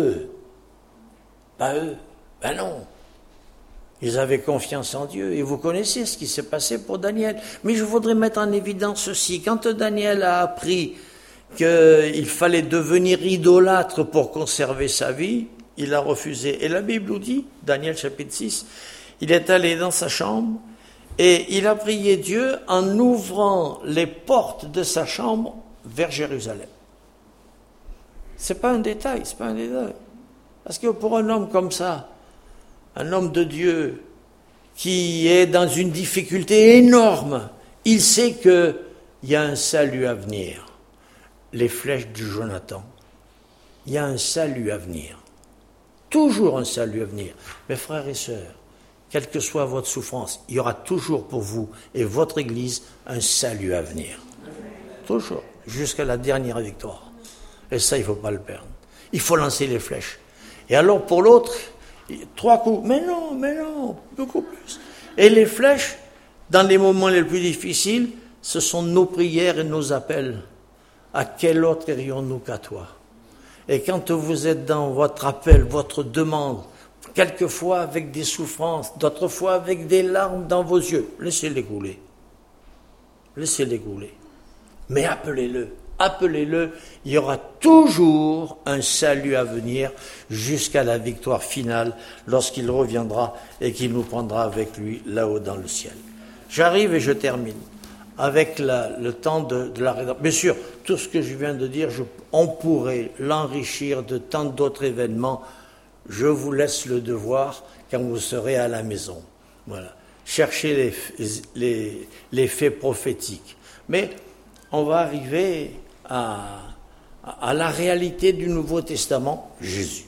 [SPEAKER 1] Ben non. Ils avaient confiance en Dieu. Et vous connaissez ce qui s'est passé pour Daniel. Mais je voudrais mettre en évidence ceci. Quand Daniel a appris qu'il fallait devenir idolâtre pour conserver sa vie, il a refusé. Et la Bible nous dit, Daniel chapitre 6, il est allé dans sa chambre, et il a prié Dieu en ouvrant les portes de sa chambre vers Jérusalem. C'est pas un détail. Parce que pour un homme comme ça, un homme de Dieu qui est dans une difficulté énorme, il sait qu'il y a un salut à venir. Les flèches de Jonathan. Il y a un salut à venir. Toujours un salut à venir. Mes frères et sœurs, quelle que soit votre souffrance, il y aura toujours pour vous et votre Église un salut à venir. Toujours, jusqu'à la dernière victoire. Et ça, il ne faut pas le perdre. Il faut lancer les flèches. Et alors pour l'autre, 3 coups. Mais non, beaucoup plus. Et les flèches, dans les moments les plus difficiles, ce sont nos prières et nos appels. À quel autre irions-nous qu'à toi? Et quand vous êtes dans votre appel, votre demande, quelquefois avec des souffrances, d'autres fois avec des larmes dans vos yeux, laissez-les couler. Mais appelez-le. appelez-le, il y aura toujours un salut à venir jusqu'à la victoire finale lorsqu'il reviendra et qu'il nous prendra avec lui là-haut dans le ciel. J'arrive et je termine avec le temps de la rédemption. Bien sûr, tout ce que je viens de dire, on pourrait l'enrichir de tant d'autres événements. Je vous laisse le devoir quand vous serez à la maison. Voilà. Cherchez les faits prophétiques. Mais on va arriver à la réalité du Nouveau Testament, Jésus.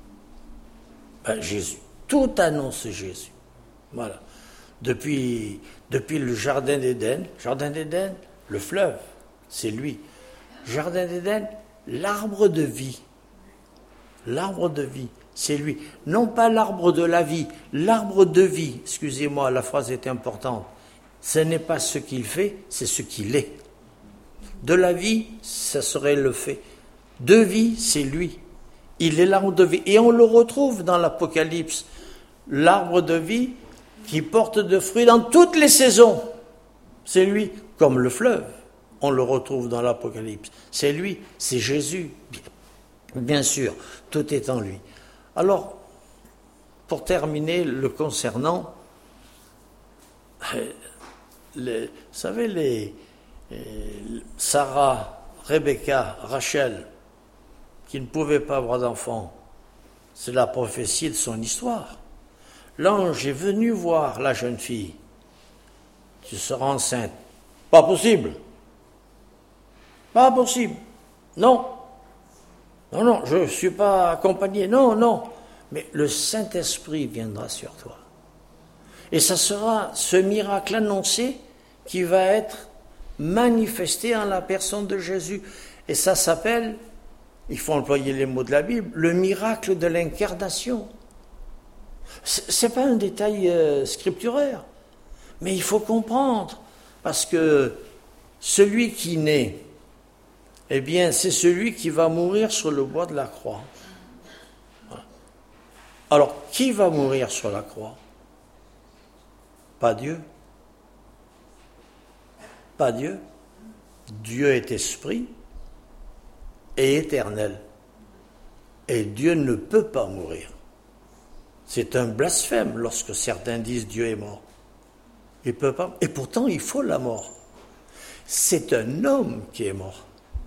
[SPEAKER 1] Jésus. Tout annonce Jésus. Voilà. Depuis le Jardin d'Éden, le fleuve, c'est lui. Jardin d'Éden, l'arbre de vie. L'arbre de vie, c'est lui. Non pas l'arbre de la vie, l'arbre de vie. Excusez-moi, la phrase est importante. Ce n'est pas ce qu'il fait, c'est ce qu'il est. De la vie, ça serait le fait. De vie, c'est lui. Il est l'arbre de vie. Et on le retrouve dans l'Apocalypse. L'arbre de vie qui porte de fruits dans toutes les saisons. C'est lui, comme le fleuve. On le retrouve dans l'Apocalypse. C'est lui, c'est Jésus. Bien sûr, tout est en lui. Alors, pour terminer, le concernant, vous savez, Sarah, Rebecca, Rachel, qui ne pouvaient pas avoir d'enfants, c'est la prophétie de son histoire. L'ange est venu voir la jeune fille. Tu seras enceinte. Pas possible. Pas possible. Non. Non, je ne suis pas accompagné. Non. Mais le Saint-Esprit viendra sur toi. Et ça sera ce miracle annoncé qui va être manifesté en la personne de Jésus. Et ça s'appelle, il faut employer les mots de la Bible, le miracle de l'incarnation. Ce n'est pas un détail scripturaire, mais il faut comprendre, parce que celui qui naît, eh bien, c'est celui qui va mourir sur le bois de la croix. Alors, qui va mourir sur la croix? Pas Dieu. Pas Dieu. Dieu est esprit et éternel. Et Dieu ne peut pas mourir. C'est un blasphème lorsque certains disent Dieu est mort. Il peut pas. Et pourtant, il faut la mort. C'est un homme qui est mort.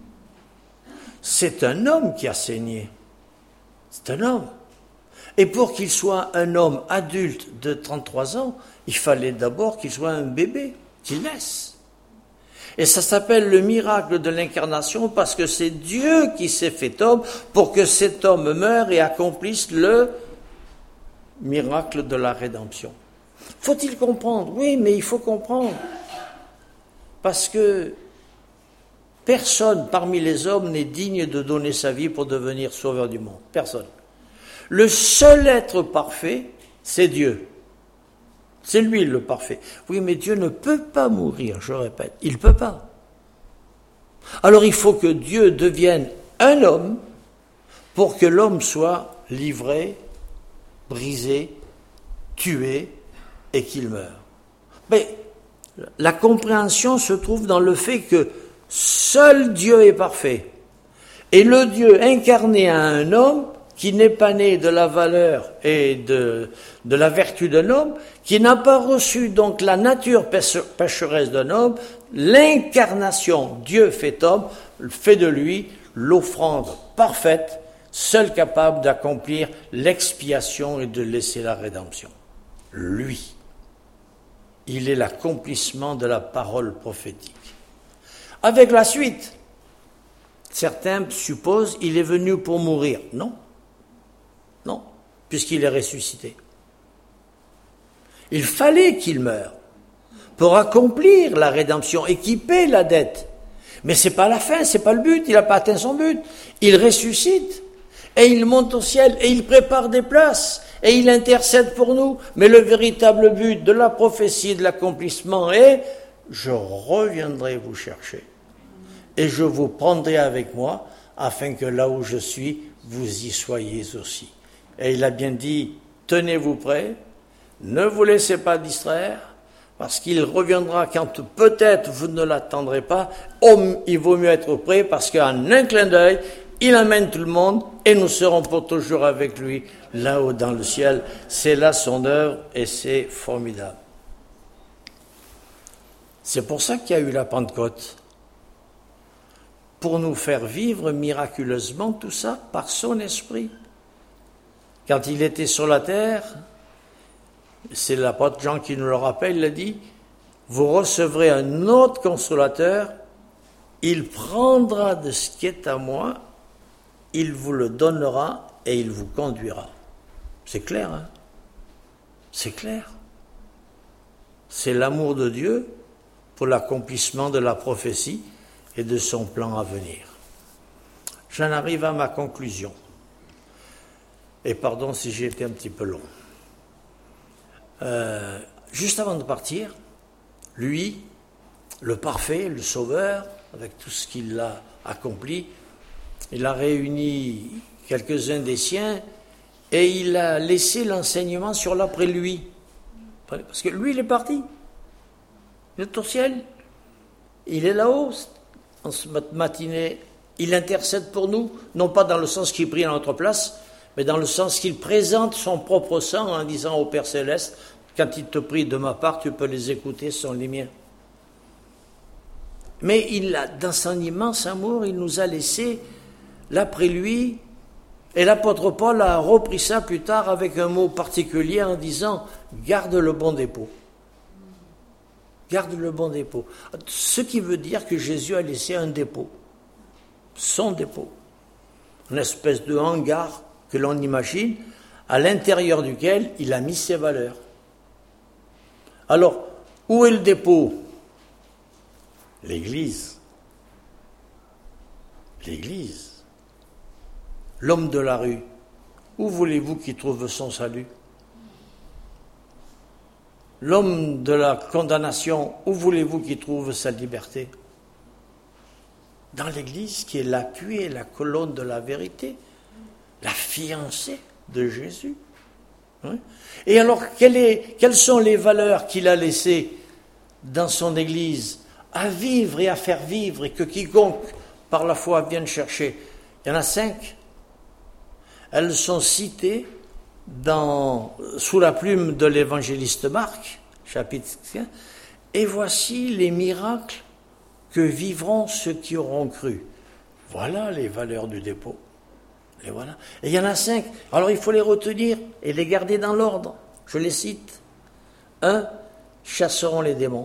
[SPEAKER 1] C'est un homme qui a saigné. C'est un homme. Et pour qu'il soit un homme adulte de 33 ans, il fallait d'abord qu'il soit un bébé, qu'il naisse. Et ça s'appelle le miracle de l'incarnation parce que c'est Dieu qui s'est fait homme pour que cet homme meure et accomplisse le miracle de la rédemption. Faut-il comprendre? Oui, mais il faut comprendre. Parce que personne parmi les hommes n'est digne de donner sa vie pour devenir sauveur du monde. Personne. Le seul être parfait, c'est Dieu. C'est lui le parfait. Oui, mais Dieu ne peut pas mourir, je répète. Il ne peut pas. Alors il faut que Dieu devienne un homme pour que l'homme soit livré, brisé, tué et qu'il meure. Mais la compréhension se trouve dans le fait que seul Dieu est parfait. Et le Dieu incarné à un homme qui n'est pas né de la valeur et de la vertu d'un homme, qui n'a pas reçu donc la nature pécheresse d'un homme, l'incarnation, Dieu fait homme, fait de lui l'offrande parfaite, seul capable d'accomplir l'expiation et de laisser la rédemption. Lui, il est l'accomplissement de la parole prophétique. Avec la suite, certains supposent qu'il est venu pour mourir. Non, puisqu'il est ressuscité. Il fallait qu'il meure pour accomplir la rédemption et qu'il paie la dette. Mais c'est pas la fin, c'est pas le but, il n'a pas atteint son but. Il ressuscite et il monte au ciel et il prépare des places et il intercède pour nous. Mais le véritable but de la prophétie, de l'accomplissement est « Je reviendrai vous chercher et je vous prendrai avec moi afin que là où je suis, vous y soyez aussi. » Et il a bien dit, tenez-vous prêts, ne vous laissez pas distraire, parce qu'il reviendra quand peut-être vous ne l'attendrez pas. Il vaut mieux être prêt parce qu'en un clin d'œil, il amène tout le monde et nous serons pour toujours avec lui là-haut dans le ciel. C'est là son œuvre et c'est formidable. C'est pour ça qu'il y a eu la Pentecôte. Pour nous faire vivre miraculeusement tout ça par son esprit. Quand il était sur la terre, c'est l'apôtre Jean qui nous le rappelle, il a dit, vous recevrez un autre consolateur, il prendra de ce qui est à moi, il vous le donnera et il vous conduira. C'est clair, hein? C'est clair. C'est l'amour de Dieu pour l'accomplissement de la prophétie et de son plan à venir. J'en arrive à ma conclusion. Et pardon si j'ai été un petit peu long. Juste avant de partir, lui, le parfait, le sauveur, avec tout ce qu'il a accompli, il a réuni quelques-uns des siens et il a laissé l'enseignement sur l'après lui. Parce que lui, il est parti. Il est au ciel. Il est là-haut en ce matinée. Il intercède pour nous, non pas dans le sens qu'il prie à notre place, mais dans le sens qu'il présente son propre sang en disant au Père Céleste, quand il te prie de ma part, tu peux les écouter, ce sont les miens. Mais dans son immense amour, il nous a laissé l'après lui, et l'apôtre Paul a repris ça plus tard avec un mot particulier en disant « garde le bon dépôt ». Garde le bon dépôt. Ce qui veut dire que Jésus a laissé un dépôt, son dépôt, une espèce de hangar que l'on imagine, à l'intérieur duquel il a mis ses valeurs. Alors, où est le dépôt? L'Église. L'Église. L'homme de la rue. Où voulez-vous qu'il trouve son salut? L'homme de la condamnation, où voulez-vous qu'il trouve sa liberté? Dans l'Église qui est l'appui et la colonne de la vérité, la fiancée de Jésus. Et alors, quelles sont les valeurs qu'il a laissées dans son Église à vivre et à faire vivre et que quiconque par la foi vienne chercher? Il y en a 5. Elles sont citées sous la plume de l'évangéliste Marc, chapitre 15. Et voici les miracles que vivront ceux qui auront cru. Voilà les valeurs du dépôt. Et voilà. Et il y en a 5. Alors il faut les retenir et les garder dans l'ordre. Je les cite. 1. Chasseront les démons.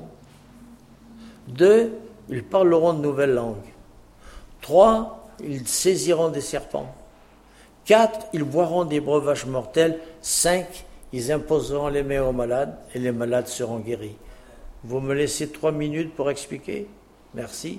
[SPEAKER 1] 2. Ils parleront de nouvelles langues. 3. Ils saisiront des serpents. 4. Ils boiront des breuvages mortels. 5. Ils imposeront les mains aux malades et les malades seront guéris. Vous me laissez 3 minutes pour expliquer? Merci.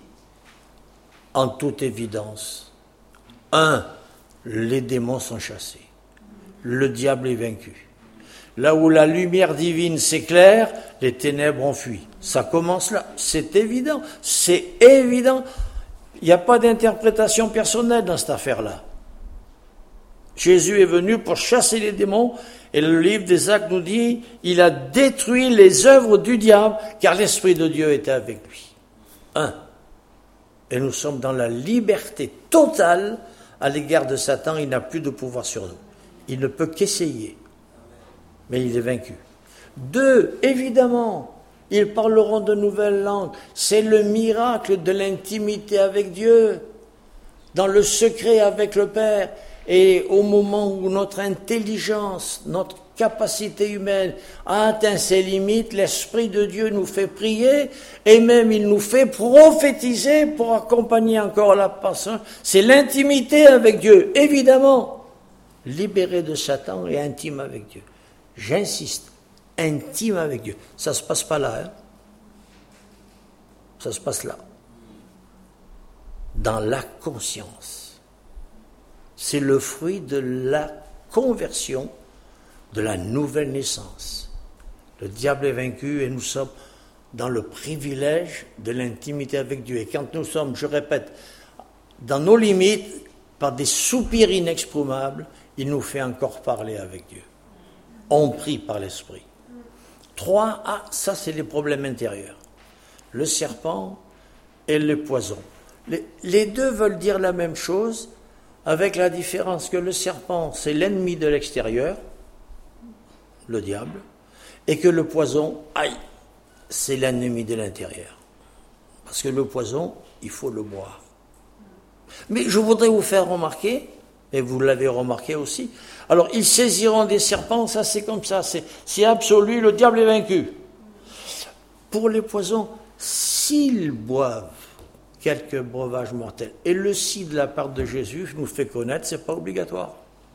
[SPEAKER 1] En toute évidence. 1. Les démons sont chassés. Le diable est vaincu. Là où la lumière divine s'éclaire, les ténèbres ont fui. Ça commence là. C'est évident. C'est évident. Il n'y a pas d'interprétation personnelle dans cette affaire-là. Jésus est venu pour chasser les démons et le livre des Actes nous dit il a détruit les œuvres du diable car l'Esprit de Dieu était avec lui. 1. Et nous sommes dans la liberté totale à l'égard de Satan, il n'a plus de pouvoir sur nous. Il ne peut qu'essayer, mais il est vaincu. 2, évidemment, ils parleront de nouvelles langues. C'est le miracle de l'intimité avec Dieu, dans le secret avec le Père. Et au moment où notre intelligence, notre capacité humaine a atteint ses limites, l'Esprit de Dieu nous fait prier et même il nous fait prophétiser pour accompagner encore la personne. C'est l'intimité avec Dieu, évidemment. Libéré de Satan et intime avec Dieu. J'insiste, intime avec Dieu. Ça ne se passe pas là, hein. Ça se passe là. Dans la conscience. C'est le fruit de la conversion, de la nouvelle naissance. Le diable est vaincu et nous sommes dans le privilège de l'intimité avec Dieu. Et quand nous sommes, je répète, dans nos limites, par des soupirs inexprimables, il nous fait encore parler avec Dieu. On prie par l'Esprit. 3, ça c'est les problèmes intérieurs. Le serpent et le poison. Les deux veulent dire la même chose, avec la différence que le serpent, c'est l'ennemi de l'extérieur, le diable, et que le poison, c'est l'ennemi de l'intérieur. Parce que le poison, il faut le boire. Mais je voudrais vous faire remarquer, et vous l'avez remarqué aussi, alors ils saisiront des serpents, ça c'est comme ça, c'est absolu, le diable est vaincu. Pour les poisons, s'ils boivent quelques breuvages mortels, et le si de la part de Jésus nous fait connaître, c'est pas obligatoire.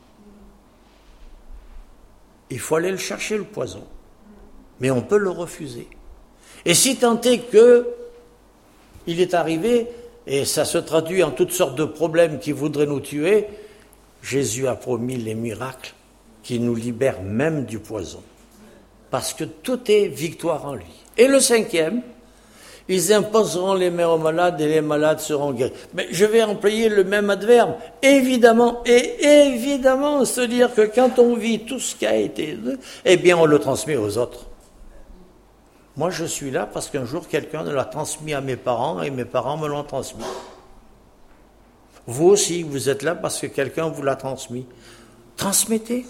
[SPEAKER 1] Il faut aller le chercher, le poison. Mais on peut le refuser. Et si tant est que il est arrivé, et ça se traduit en toutes sortes de problèmes qui voudraient nous tuer, Jésus a promis les miracles qui nous libèrent même du poison. Parce que tout est victoire en lui. Et le 5e, ils imposeront les mains aux malades et les malades seront guéris. Mais je vais employer le même adverbe. Évidemment, se dire que quand on vit tout ce qui a été, eh bien on le transmet aux autres. Moi je suis là parce qu'un jour quelqu'un l'a transmis à mes parents et mes parents me l'ont transmis. Vous aussi, vous êtes là parce que quelqu'un vous l'a transmis. Transmettez.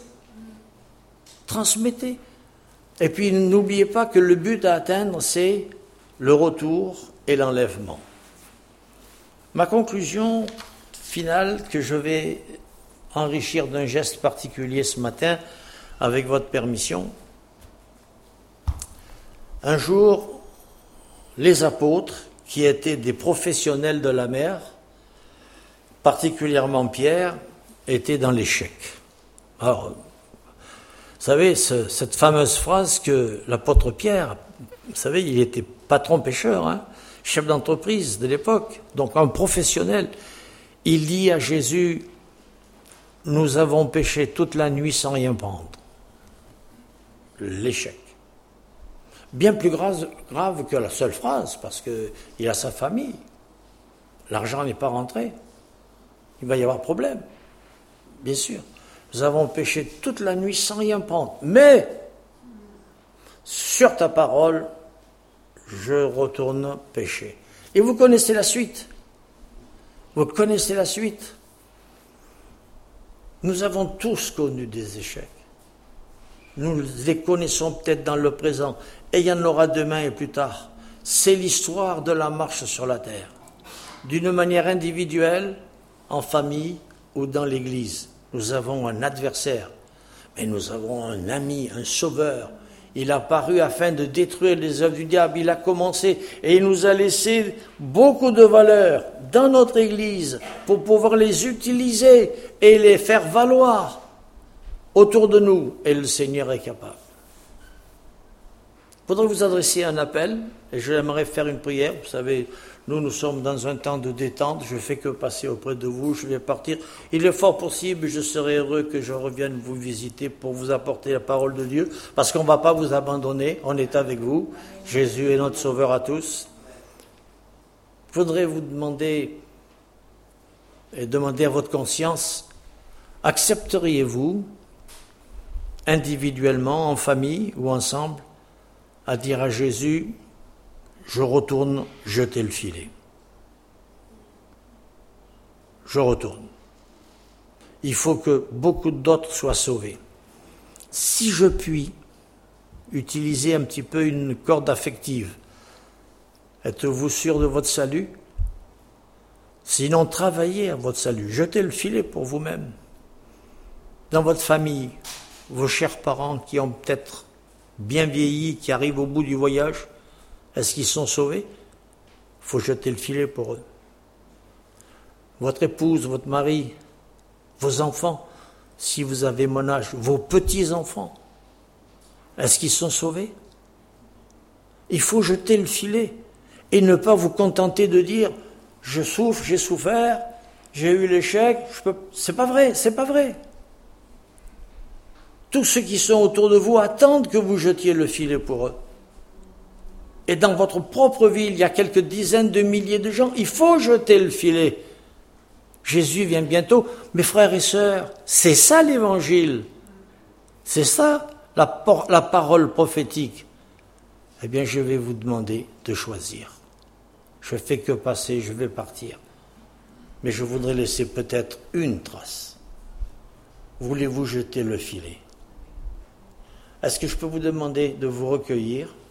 [SPEAKER 1] Et puis n'oubliez pas que le but à atteindre, c'est le retour et l'enlèvement. Ma conclusion finale, que je vais enrichir d'un geste particulier ce matin, avec votre permission. Un jour, les apôtres, qui étaient des professionnels de la mer, particulièrement Pierre, étaient dans l'échec. Alors, vous savez, cette fameuse phrase que l'apôtre Pierre, vous savez, il était patron pêcheur, chef d'entreprise de l'époque, donc un professionnel. Il dit à Jésus, « Nous avons pêché toute la nuit sans rien prendre. » L'échec. Bien plus grave que la seule phrase, parce qu'il a sa famille. L'argent n'est pas rentré. Il va y avoir problème, bien sûr. Nous avons pêché toute la nuit sans rien prendre. Mais, sur ta parole, je retourne pêcher. Et vous connaissez la suite. Vous connaissez la suite. Nous avons tous connu des échecs. Nous les connaissons peut-être dans le présent. Et il y en aura demain et plus tard. C'est l'histoire de la marche sur la terre. D'une manière individuelle, en famille ou dans l'Église. Nous avons un adversaire, mais nous avons un ami, un sauveur. Il a paru afin de détruire les œuvres du diable. Il a commencé et il nous a laissé beaucoup de valeurs dans notre Église pour pouvoir les utiliser et les faire valoir autour de nous. Et le Seigneur est capable. Je voudrais vous adresser un appel et j'aimerais faire une prière. Vous savez, nous sommes dans un temps de détente. Je ne fais que passer auprès de vous. Je vais partir. Il est fort possible, je serai heureux que je revienne vous visiter pour vous apporter la parole de Dieu. Parce qu'on ne va pas vous abandonner. On est avec vous. Jésus est notre sauveur à tous. Je voudrais vous demander et demander à votre conscience, accepteriez-vous individuellement, en famille ou ensemble, à dire à Jésus, je retourne jeter le filet. Je retourne. Il faut que beaucoup d'autres soient sauvés. Si je puis utiliser un petit peu une corde affective, êtes-vous sûr de votre salut? Sinon, travaillez à votre salut. Jetez le filet pour vous-même. Dans votre famille, vos chers parents qui ont peut-être bien vieilli, qui arrivent au bout du voyage, est-ce qu'ils sont sauvés? Il faut jeter le filet pour eux. Votre épouse, votre mari, vos enfants, si vous avez mon âge, vos petits-enfants, est-ce qu'ils sont sauvés? Il faut jeter le filet et ne pas vous contenter de dire « je souffre, j'ai souffert, j'ai eu l'échec, c'est pas vrai, c'est pas vrai ». Tous ceux qui sont autour de vous attendent que vous jetiez le filet pour eux. Et dans votre propre ville, il y a quelques dizaines de milliers de gens, il faut jeter le filet. Jésus vient bientôt. Mes frères et sœurs, c'est ça l'évangile. C'est ça la parole prophétique. eh bien je vais vous demander de choisir. Je fais que passer, je vais partir. Mais je voudrais laisser peut-être une trace. Voulez-vous jeter le filet? Est-ce que je peux vous demander de vous recueillir